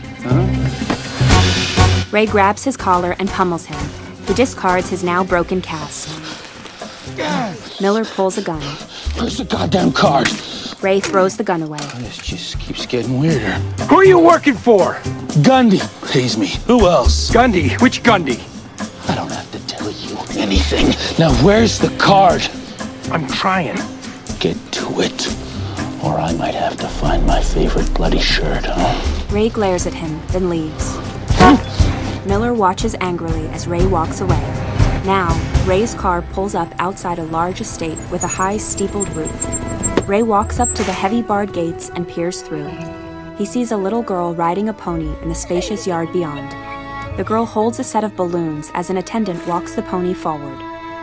huh? Ray grabs his collar and pummels him. He discards his now broken cast. Miller pulls a gun. Where's the goddamn card? Ray throws the gun away. This just keeps getting weirder. Who are you working for? Gundy pays me. Who else? Gundy. Which Gundy? I don't have to tell you anything. Now, where's the card? I'm trying. Get to it, or I might have to find my favorite bloody shirt, huh? Ray glares at him, then leaves. Miller watches angrily as Ray walks away. Now, Ray's car pulls up outside a large estate with a high, steepled roof. Ray walks up to the heavy barred gates and peers through. He sees a little girl riding a pony in the spacious yard beyond. The girl holds a set of balloons as an attendant walks the pony forward.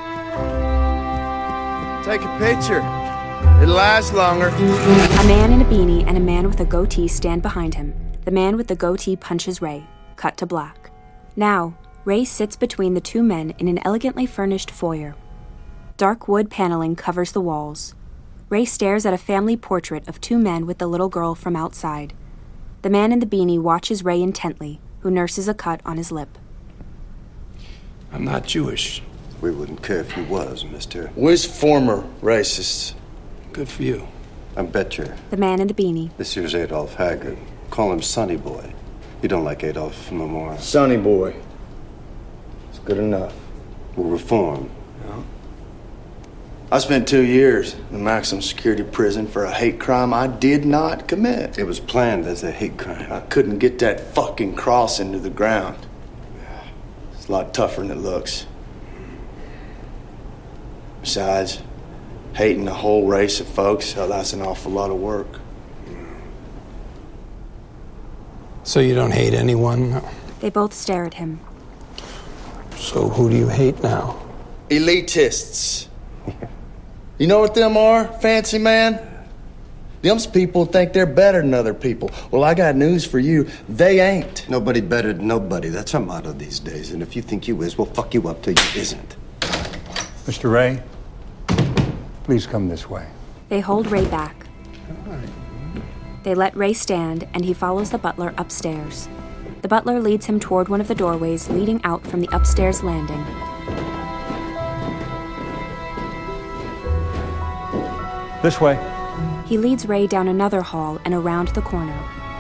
Take a picture. It'll last longer. A man in a beanie and a man with a goatee stand behind him. The man with the goatee punches Ray. Cut to black. Now, Ray sits between the two men in an elegantly furnished foyer. Dark wood paneling covers the walls. Ray stares at a family portrait of two men with the little girl from outside. The man in the beanie watches Ray intently, who nurses a cut on his lip. I'm not Jewish. We wouldn't care if you was, mister. We's former racists. Good for you. I bet you. The man in the beanie. This here's Adolf Haggard. Call him Sonny Boy. You don't like Adolf no more. Sonny Boy. It's good enough. We'll reform. Yeah. I spent two years in the maximum security prison for a hate crime I did not commit. It was planned as a hate crime. I couldn't get that fucking cross into the ground. It's a lot tougher than it looks. Besides, hating a whole race of folks, hell, that's an awful lot of work. So you don't hate anyone? They both stare at him. So who do you hate now? Elitists. You know what them are, fancy man? Them people think they're better than other people. Well, I got news for you. They ain't. Nobody better than nobody. That's our motto these days. And if you think you is, we'll fuck you up till you isn't. Mister Ray, Please come this way. They hold Ray back. They let Ray stand, and he follows the butler upstairs. The butler leads him toward one of the doorways leading out from the upstairs landing. This way. He leads Ray down another hall and around the corner.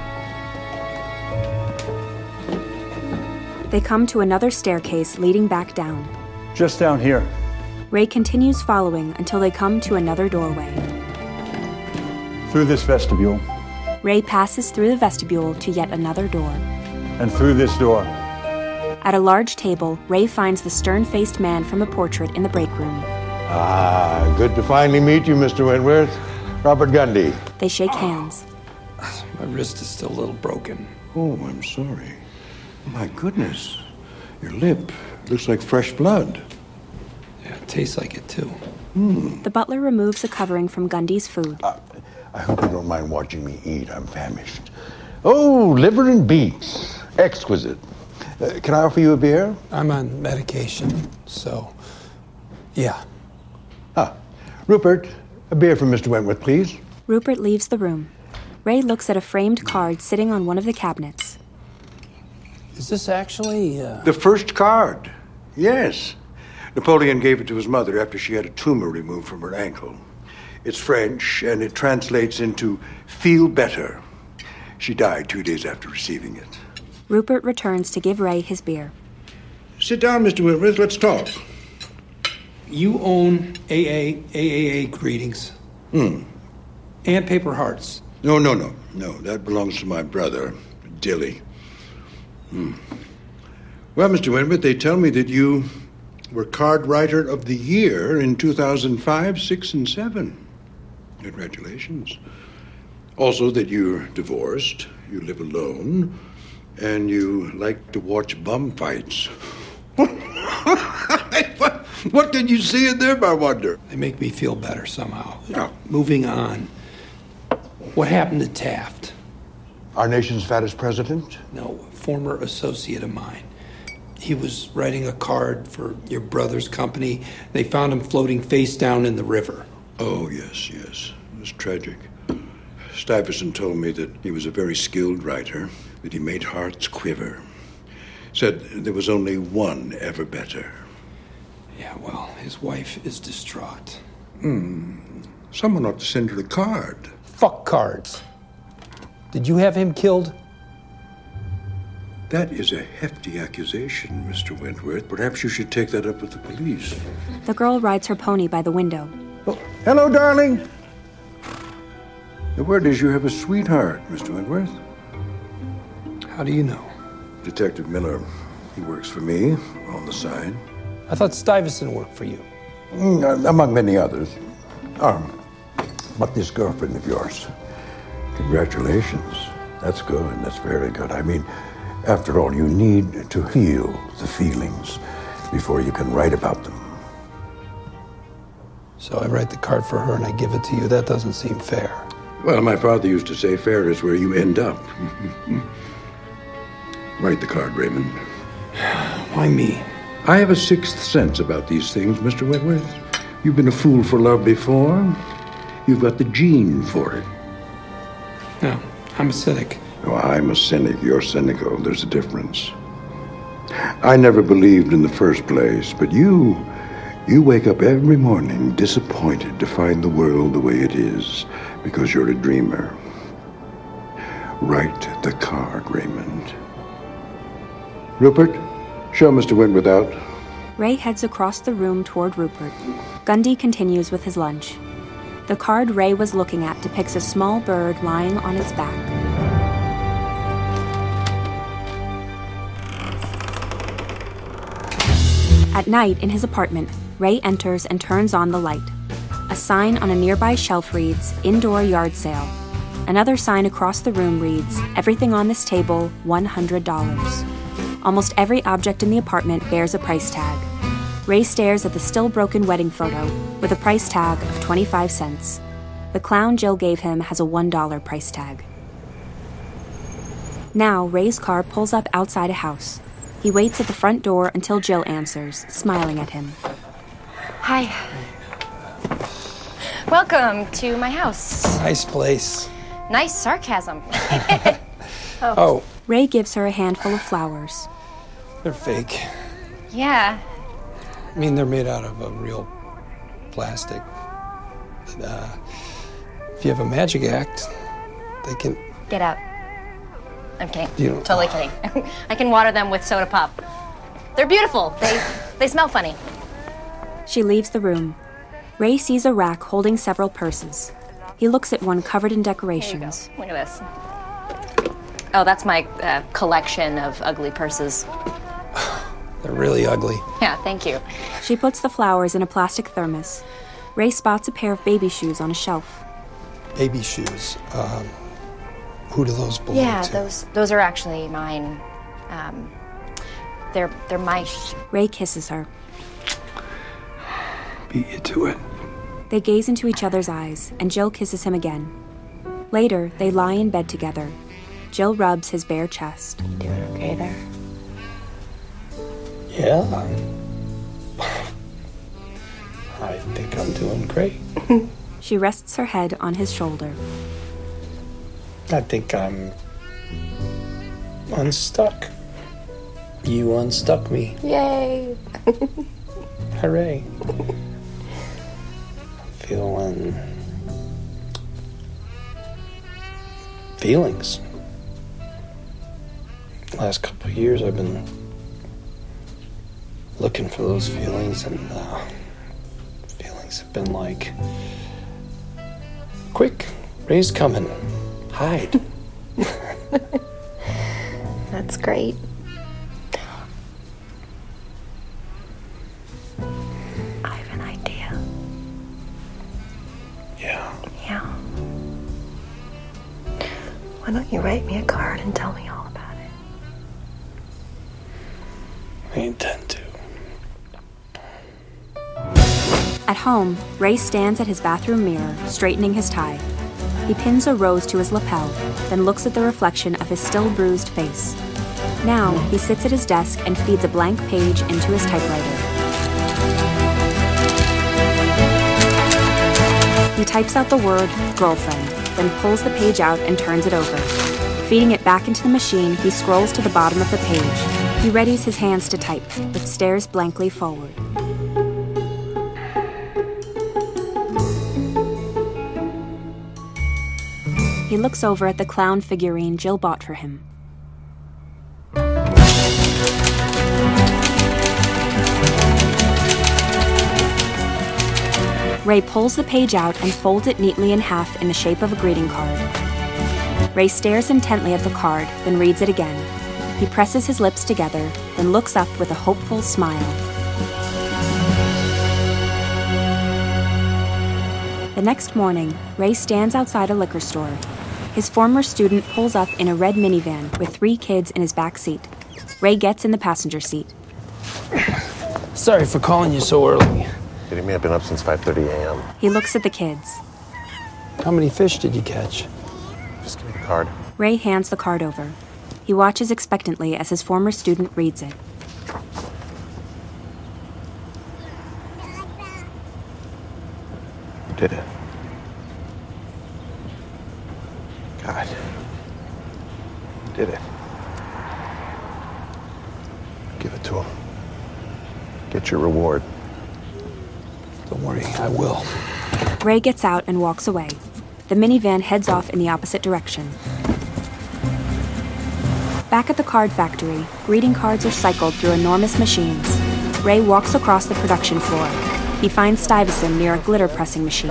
They come to another staircase leading back down. Just down here. Ray continues following until they come to another doorway. Through this vestibule. Ray passes through the vestibule to yet another door. And through this door. At a large table, Ray finds the stern-faced man from the portrait in the break room. Ah, good to finally meet you, Mister Wentworth. Robert Gundy. They shake hands. My wrist is still a little broken. Oh, I'm sorry. My goodness. Your lip looks like fresh blood. Yeah, it tastes like it, too. Hmm. The butler removes a covering from Gundy's food. Uh, I hope you don't mind watching me eat. I'm famished. Oh, liver and beets. Exquisite. Uh, can I offer you a beer? I'm on medication, so... yeah. Ah, Rupert, a beer for Mister Wentworth, please. Rupert leaves the room. Ray looks at a framed card sitting on one of the cabinets. Is this actually... Uh... The first card. Yes. Napoleon gave it to his mother after she had a tumor removed from her ankle. It's French, and it translates into feel better. She died two days after receiving it. Rupert returns to give Ray his beer. Sit down, Mister Wentworth. Let's talk. You own A A, A A A Greetings. Hmm. And Paper Hearts. No, no, no. No, that belongs to my brother, Dilly. Hmm. Well, Mister Wentworth, they tell me that you were Card Writer of the Year in two thousand five, six, and seven. Congratulations. Also that you're divorced, you live alone, and you like to watch bum fights. what, what did you see in them, I wonder? They make me feel better somehow. Oh. Moving on. What happened to Taft? Our nation's fattest president? No, a former associate of mine. He was writing a card for your brother's company. They found him floating face down in the river. Oh, yes, yes. It was tragic. Stuyvesant told me that he was a very skilled writer, that he made hearts quiver. Said there was only one ever better. Yeah, well, his wife is distraught. Hmm. Someone ought to send her a card. Fuck cards. Did you have him killed? That is a hefty accusation, Mister Wentworth. Perhaps you should take that up with the police. The girl rides her pony by the window. Oh, hello, darling. The word is you have a sweetheart, Mister Wentworth. How do you know? Detective Miller. He works for me on the side. I thought Stuyvesant worked for you. Mm, among many others. Um, but this girlfriend of yours. Congratulations. That's good. That's very good. I mean, after all, you need to feel the feelings before you can write about them. So I write the card for her and I give it to you. That doesn't seem fair. Well, my father used to say fair is where you end up. Write the card, Raymond. Why me? I have a sixth sense about these things, Mister Wentworth. You've been a fool for love before. You've got the gene for it. No, I'm a cynic. Oh, I'm a cynic. You're cynical. There's a difference. I never believed in the first place, but you, you wake up every morning disappointed to find the world the way it is because you're a dreamer. Write the card, Raymond. Rupert, show Mister Wentworth out. Ray heads across the room toward Rupert. Gundy continues with his lunch. The card Ray was looking at depicts a small bird lying on its back. At night, in his apartment, Ray enters and turns on the light. A sign on a nearby shelf reads, "Indoor Yard Sale." Another sign across the room reads, "Everything on this table, one hundred dollars." Almost every object in the apartment bears a price tag. Ray stares at the still broken wedding photo with a price tag of twenty-five cents. The clown Jill gave him has a one dollar price tag. Now, Ray's car pulls up outside a house. He waits at the front door until Jill answers, smiling at him. Hi. Welcome to my house. Nice place. Nice sarcasm. oh. oh. Ray gives her a handful of flowers. They're fake. Yeah. I mean, they're made out of a real plastic. But, uh, if you have a magic act, they can... Get out. I'm kidding. You know, totally kidding. I can water them with soda pop. They're beautiful. They they smell funny. She leaves the room. Ray sees a rack holding several purses. He looks at one covered in decorations. Look at this. Oh, that's my uh, collection of ugly purses. They're really ugly. Yeah, thank you. She puts the flowers in a plastic thermos. Ray spots a pair of baby shoes on a shelf. Baby shoes. Um, who do those belong yeah, to? Yeah, those those are actually mine. Um, they're they're my. Sh- Ray kisses her. Beat you to it. They gaze into each other's eyes, and Jill kisses him again. Later, they lie in bed together. Jill rubs his bare chest. You doing okay there? Yeah. I think I'm doing great. She rests her head on his shoulder. I think I'm unstuck. You unstuck me. Yay! Hooray. I'm feeling feelings. Last couple of years I've been looking for those feelings, and uh, feelings have been like, quick, Ray's coming, hide. That's great. I have an idea. Yeah. Yeah. Why don't you write me a card and tell me all about it? I intend to. At home, Ray stands at his bathroom mirror, straightening his tie. He pins a rose to his lapel, then looks at the reflection of his still bruised face. Now, he sits at his desk and feeds a blank page into his typewriter. He types out the word, girlfriend, then pulls the page out and turns it over. Feeding it back into the machine, he scrolls to the bottom of the page. He readies his hands to type, but stares blankly forward. He looks over at the clown figurine Jill bought for him. Ray pulls the page out and folds it neatly in half in the shape of a greeting card. Ray stares intently at the card, then reads it again. He presses his lips together, then looks up with a hopeful smile. The next morning, Ray stands outside a liquor store. His former student pulls up in a red minivan with three kids in his back seat. Ray gets in the passenger seat. Sorry for calling you so early. Kidding me? I've been up since five thirty a.m. He looks at the kids. How many fish did you catch? Just give me the card. Ray hands the card over. He watches expectantly as his former student reads it. You did it. God. You did it. Give it to him. Get your reward. Don't worry, I will. Ray gets out and walks away. The minivan heads off in the opposite direction. Back at the card factory, greeting cards are cycled through enormous machines. Ray walks across the production floor. He finds Stuyvesant near a glitter pressing machine.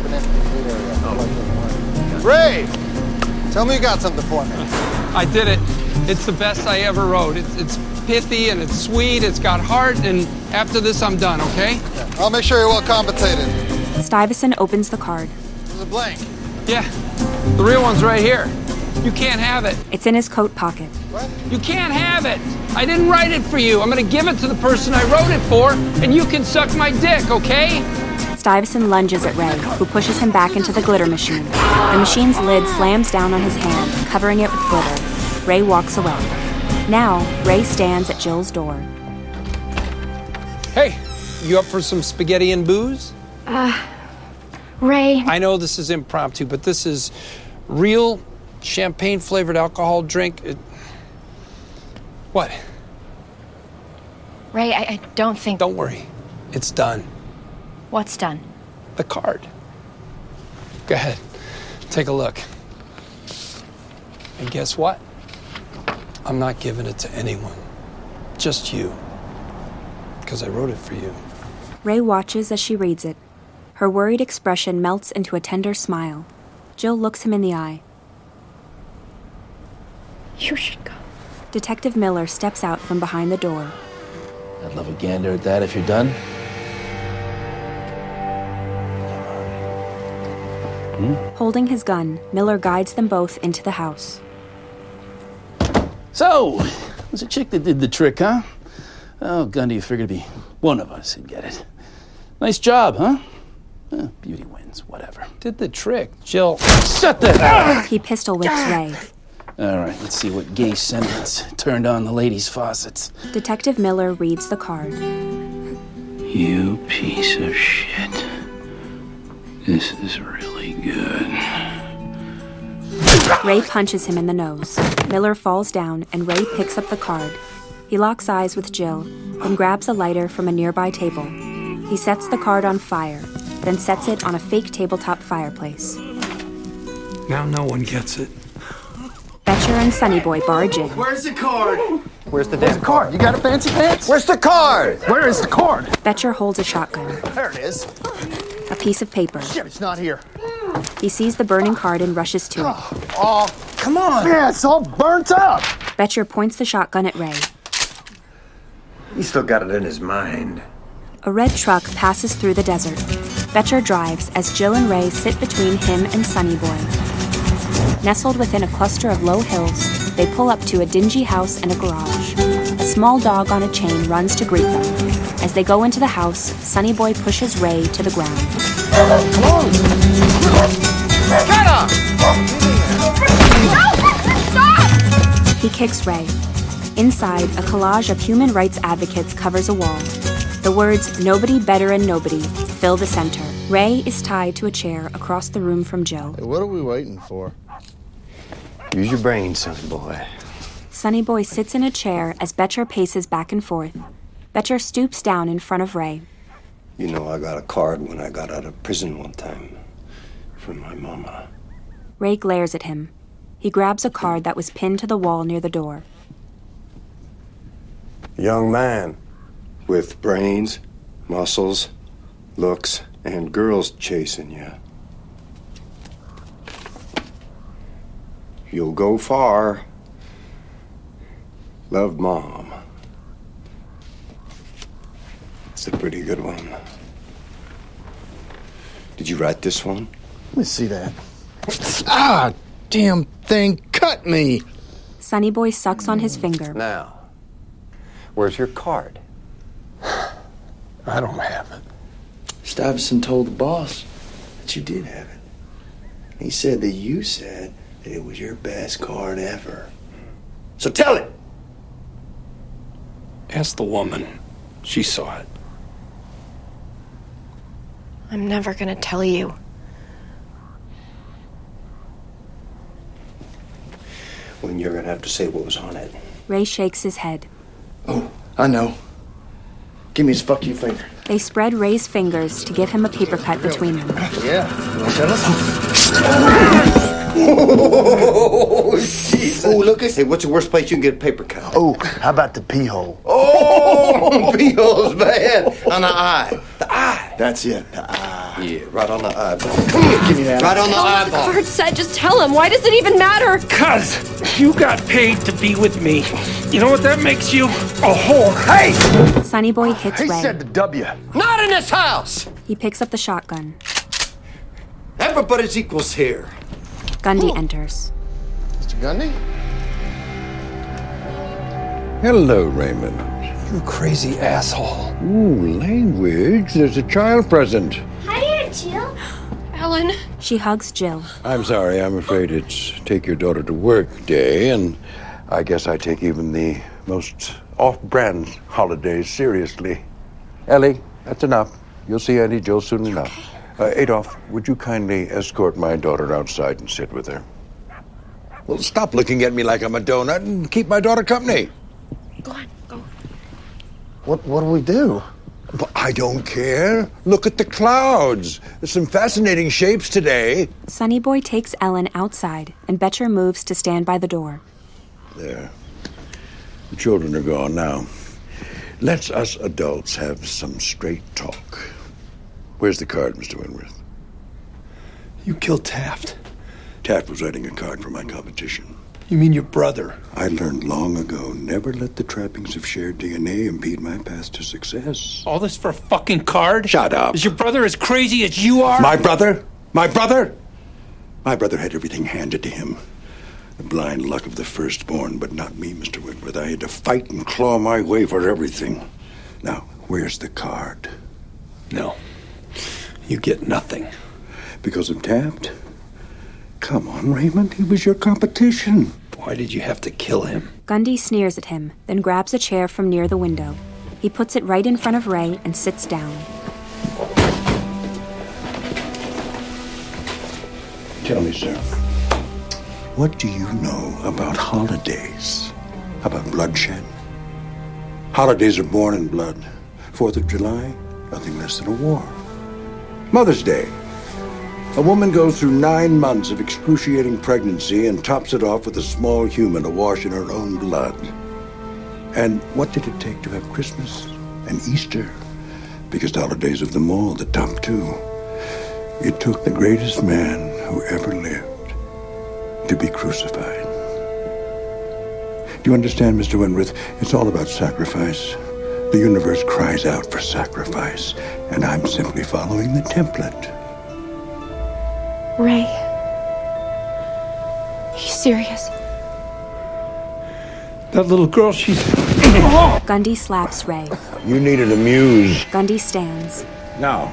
Ray! Tell me you got something for me. I did it. It's the best I ever wrote. It's, it's pithy and it's sweet, it's got heart, and after this I'm done, okay? Yeah, I'll make sure you're well compensated. Stuyvesant opens the card. There's a blank. Yeah, the real one's right here. You can't have it. It's in his coat pocket. What? You can't have it. I didn't write it for you. I'm gonna give it to the person I wrote it for, and you can suck my dick, okay? Stuyvesant lunges at Ray, who pushes him back into the glitter machine. The machine's lid slams down on his hand, covering it with glitter. Ray walks away. Now, Ray stands at Jill's door. Hey, you up for some spaghetti and booze? Uh, Ray. I know this is impromptu, but this is real champagne-flavored alcohol drink. It... What? Ray, I, I don't think... Don't worry. It's done. What's done? The card. Go ahead. Take a look. And guess what? I'm not giving it to anyone. Just you. Because I wrote it for you. Ray watches as she reads it. Her worried expression melts into a tender smile. Jill looks him in the eye. You should go. Detective Miller steps out from behind the door. I'd love a gander at that if you're done. Hmm? Holding his gun, Miller guides them both into the house. So, there's a chick that did the trick, huh? Oh, Gundy, you figured it'd be one of us who'd get it. Nice job, huh? Eh, beauty wins, whatever. Did the trick. Jill. Shut that! He pistol whips Ray. All right, let's see what gay sentiments turned on the ladies' faucets. Detective Miller reads the card. You piece of shit. This is really good. Ray punches him in the nose. Miller falls down, and Ray picks up the card. He locks eyes with Jill, then grabs a lighter from a nearby table. He sets the card on fire, then sets it on a fake tabletop fireplace. Now no one gets it. Betcher and Sonny Boy barge in. Where's the card? Where's the damn card? You got a fancy pants? Where's the card? Where is the card? Betcher holds a shotgun. There it is. A piece of paper. Shit, it's not here. He sees the burning card and rushes to it. Oh, come on. Yeah, it's all burnt up. Betcher points the shotgun at Ray. He's still got it in his mind. A red truck passes through the desert. Betcher drives as Jill and Ray sit between him and Sonny Boy. Nestled within a cluster of low hills, they pull up to a dingy house and a garage. A small dog on a chain runs to greet them. As they go into the house, Sonny Boy pushes Ray to the ground. Come on! Get up! Stop! He kicks Ray. Inside, a collage of human rights advocates covers a wall. The words, "Nobody better and nobody," fill the center. Ray is tied to a chair across the room from Jill. Hey, what are we waiting for? Use your brain, Sonny Boy. Sonny Boy sits in a chair as Betcher paces back and forth. Betcher stoops down in front of Ray. You know, I got a card when I got out of prison one time from my mama. Ray glares at him. He grabs a card that was pinned to the wall near the door. Young man. With brains, muscles, looks, and girls chasing you. You'll go far. Love, Mom. It's a pretty good one. Did you write this one? Let me see that. Ah, damn thing cut me. Sonny Boy sucks on his finger. Now, where's your card? I don't have it. Stuyvesant told the boss that you did have it. He said that you said that it was your best card ever. So tell it! Ask the woman. She saw it. I'm never gonna tell you. Well, then you're gonna have to say what was on it. Ray shakes his head. Oh, I know. Give me his fuck you finger. They spread Ray's fingers to give him a paper cut between them. Yeah. You want to tell us? Oh, Jesus. Oh, look at. Hey, what's the worst place you can get a paper cut? Oh, how about the pee hole? Oh, pee hole's bad. On the eye. The eye. That's it. The eye. Yeah, right on the eyeball. Come here, give me that. Right on the Oh, the eyeball. card said, just tell him. Why does it even matter? Cuz you got paid to be with me. You know what that makes you? A whore. Hey! Sonny Boy hits He Ray. said the W. Not in this house. He picks up the shotgun. Everybody's equals here. Gundy enters. Mister Gundy? Hello, Raymond. You crazy asshole. Ooh, language. There's a child present. Hi, Jill. Ellen. She hugs Jill. I'm sorry. I'm afraid it's take your daughter to work day, and I guess I take even the most off-brand holidays seriously. Ellie, that's enough. You'll see Auntie Joe soon enough. Uh, Adolf, would you kindly escort my daughter outside and sit with her? Well, stop looking at me like I'm a donut and keep my daughter company. Go on, go. What, what do we do? But I don't care. Look at the clouds. There's some fascinating shapes today. Sonny Boy takes Ellen outside, and Betcher moves to stand by the door. There. The children are gone now. Let's us adults have some straight talk. Where's the card, Mister Wentworth? You killed Taft. Taft was writing a card for my competition. You mean your brother? I learned long ago, never let the trappings of shared D N A impede my path to success. All this for a fucking card? Shut up. Is your brother as crazy as you are? My brother? My brother? My brother had everything handed to him. The blind luck of the firstborn, but not me, Mister Wentworth. I had to fight and claw my way for everything. Now, where's the card? No. You get nothing. Because of Taft? Come on, Raymond. He was your competition. Why did you have to kill him? Gundy sneers at him, then grabs a chair from near the window. He puts it right in front of Ray and sits down. Tell me, sir, what do you know about holidays? About bloodshed? Holidays are born in blood. Fourth of July, nothing less than a war. Mother's Day. A woman goes through nine months of excruciating pregnancy and tops it off with a small human awash in her own blood. And what did it take to have Christmas and Easter? Biggest holidays of them all, the top two. It took the greatest man who ever lived to be crucified. Do you understand, Mister Wentworth? It's all about sacrifice. The universe cries out for sacrifice, and I'm simply following the template. Ray. Are you serious? That little girl, she's... Gundy slaps Ray. You needed a muse. Gundy stands. Now,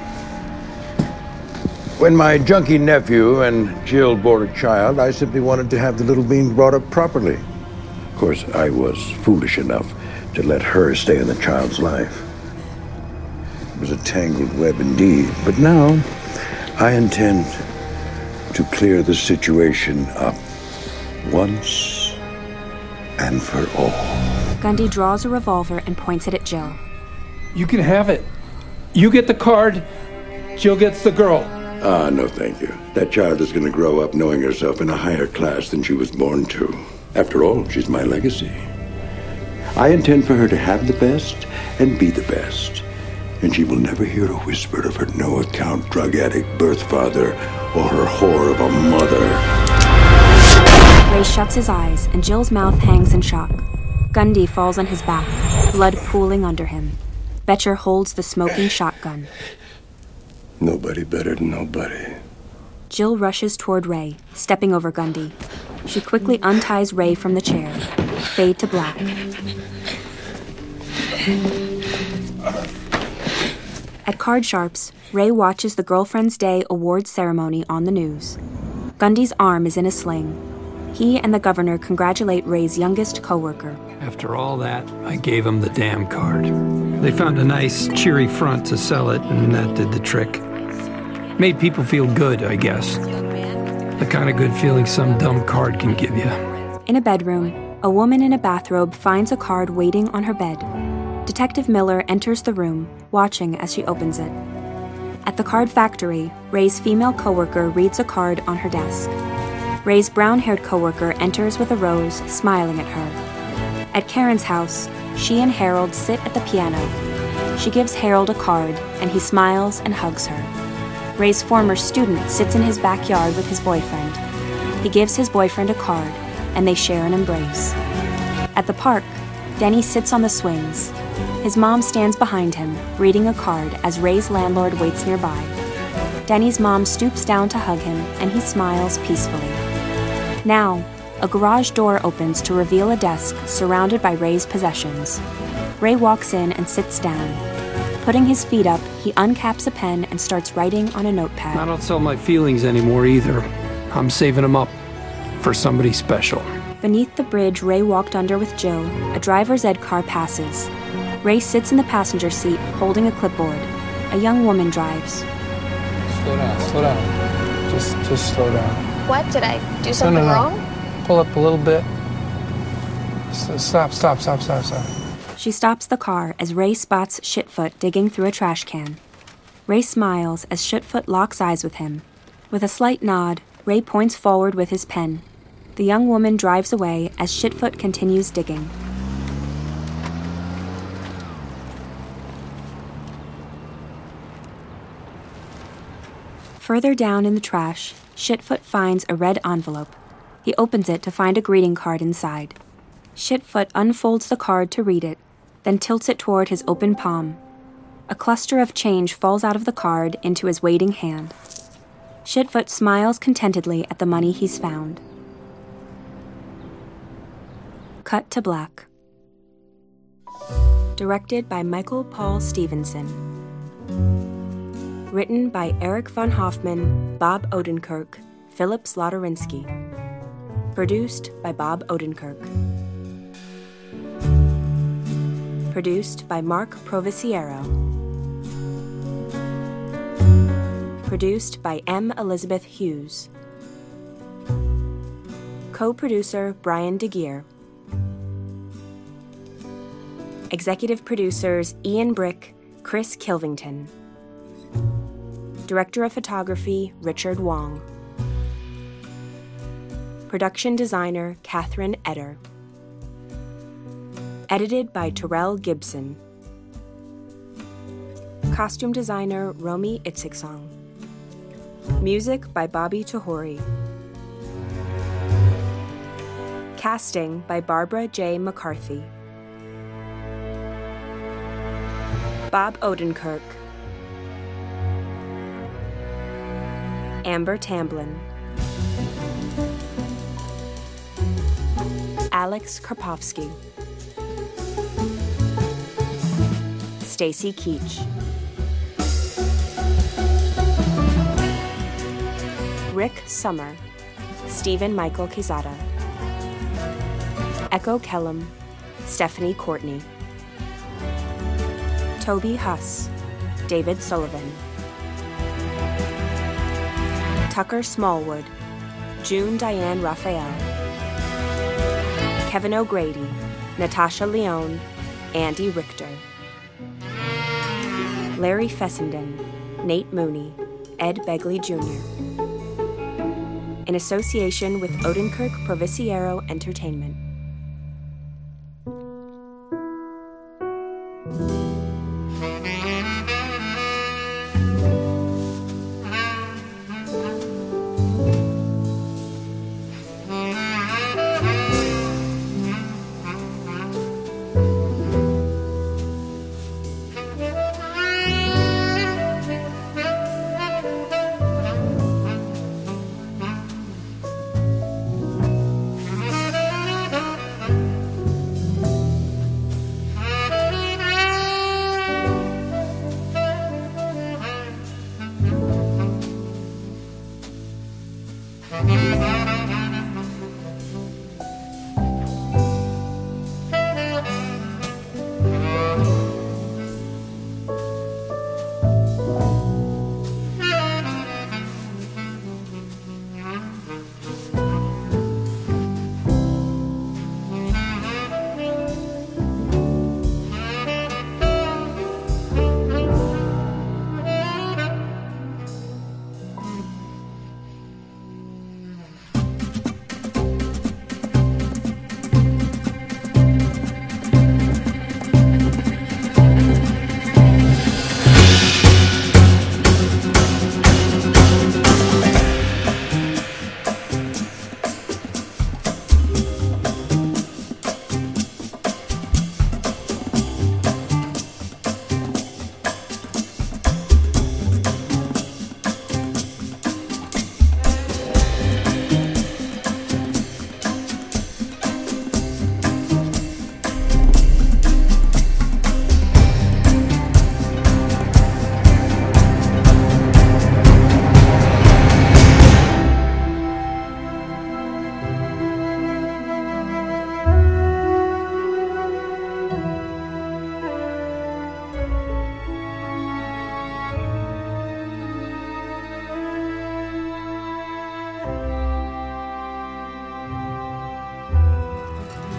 when my junkie nephew and Jill bore a child, I simply wanted to have the little being brought up properly. Of course, I was foolish enough to let her stay in the child's life. It was a tangled web indeed, but now I intend to clear the situation up once and for all. Gundy draws a revolver and points it at Jill. You can have it. You get the card, Jill gets the girl. Ah, no thank you. That child is going to grow up knowing herself in a higher class than she was born to. After all, she's my legacy. I intend for her to have the best and be the best. And she will never hear a whisper of her no-account drug addict birth father or her whore of a mother. Ray shuts his eyes, and Jill's mouth hangs in shock. Gundy falls on his back, blood pooling under him. Betcher holds the smoking shotgun. Nobody better than nobody. Jill rushes toward Ray, stepping over Gundy. She quickly unties Ray from the chair. Fade to black. At Card Sharps, Ray watches the Girlfriend's Day awards ceremony on the news. Gundy's arm is in a sling. He and the governor congratulate Ray's youngest co-worker. After all that, I gave him the damn card. They found a nice, cheery front to sell it, and that did the trick. Made people feel good, I guess. The kind of good feeling some dumb card can give you. In a bedroom, a woman in a bathrobe finds a card waiting on her bed. Detective Miller enters the room, watching as she opens it. At the card factory, Ray's female coworker reads a card on her desk. Ray's brown-haired coworker enters with a rose, smiling at her. At Karen's house, she and Harold sit at the piano. She gives Harold a card, and he smiles and hugs her. Ray's former student sits in his backyard with his boyfriend. He gives his boyfriend a card, and they share an embrace. At the park, Denny sits on the swings. His mom stands behind him, reading a card as Ray's landlord waits nearby. Denny's mom stoops down to hug him, and he smiles peacefully. Now, a garage door opens to reveal a desk surrounded by Ray's possessions. Ray walks in and sits down. Putting his feet up, he uncaps a pen and starts writing on a notepad. I don't sell my feelings anymore either. I'm saving them up for somebody special. Beneath the bridge Ray walked under with Jill, a driver's ed car passes. Ray sits in the passenger seat, holding a clipboard. A young woman drives. slow down, slow down. Just, just slow down. What? Did I do No, something no, no. wrong? Pull up a little bit. S- Stop, stop, stop, stop, stop. She stops the car as Ray spots Shitfoot digging through a trash can. Ray smiles as Shitfoot locks eyes with him. With a slight nod, Ray points forward with his pen. The young woman drives away as Shitfoot continues digging. Further down in the trash, Shitfoot finds a red envelope. He opens it to find a greeting card inside. Shitfoot unfolds the card to read it, then tilts it toward his open palm. A cluster of change falls out of the card into his waiting hand. Shitfoot smiles contentedly at the money he's found. Cut to black. Directed by Michael Paul Stevenson. Written by Eric von Hoffman, Bob Odenkirk, Philip Zlotarinsky. Produced by Bob Odenkirk. Produced by Mark Proviciero. Produced by M. Elizabeth Hughes. Co-producer Brian DeGeer. Executive producers Ian Brick, Chris Kilvington. Director of Photography Richard Wong. Production designer Catherine Eder. Edited by Terrell Gibson. Costume designer Romy Itziksong. Music by Bobby Tahori. Casting by Barbara J. McCarthy. Bob Odenkirk. Amber Tamblyn. Alex Karpovsky. Stacy Keach. Rick Summer. Stephen Michael Quezada. Echo Kellum. Stephanie Courtney. Toby Huss. David Sullivan. Tucker Smallwood. June Diane Raphael. Kevin O'Grady. Natasha Leone. Andy Richter. Larry Fessenden. Nate Mooney. Ed Begley Junior In association with Odenkirk Proviciero Entertainment.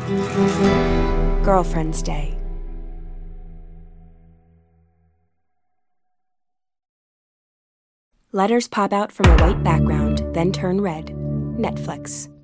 Girlfriend's Day. Letters pop out from a white background, then turn red. Netflix.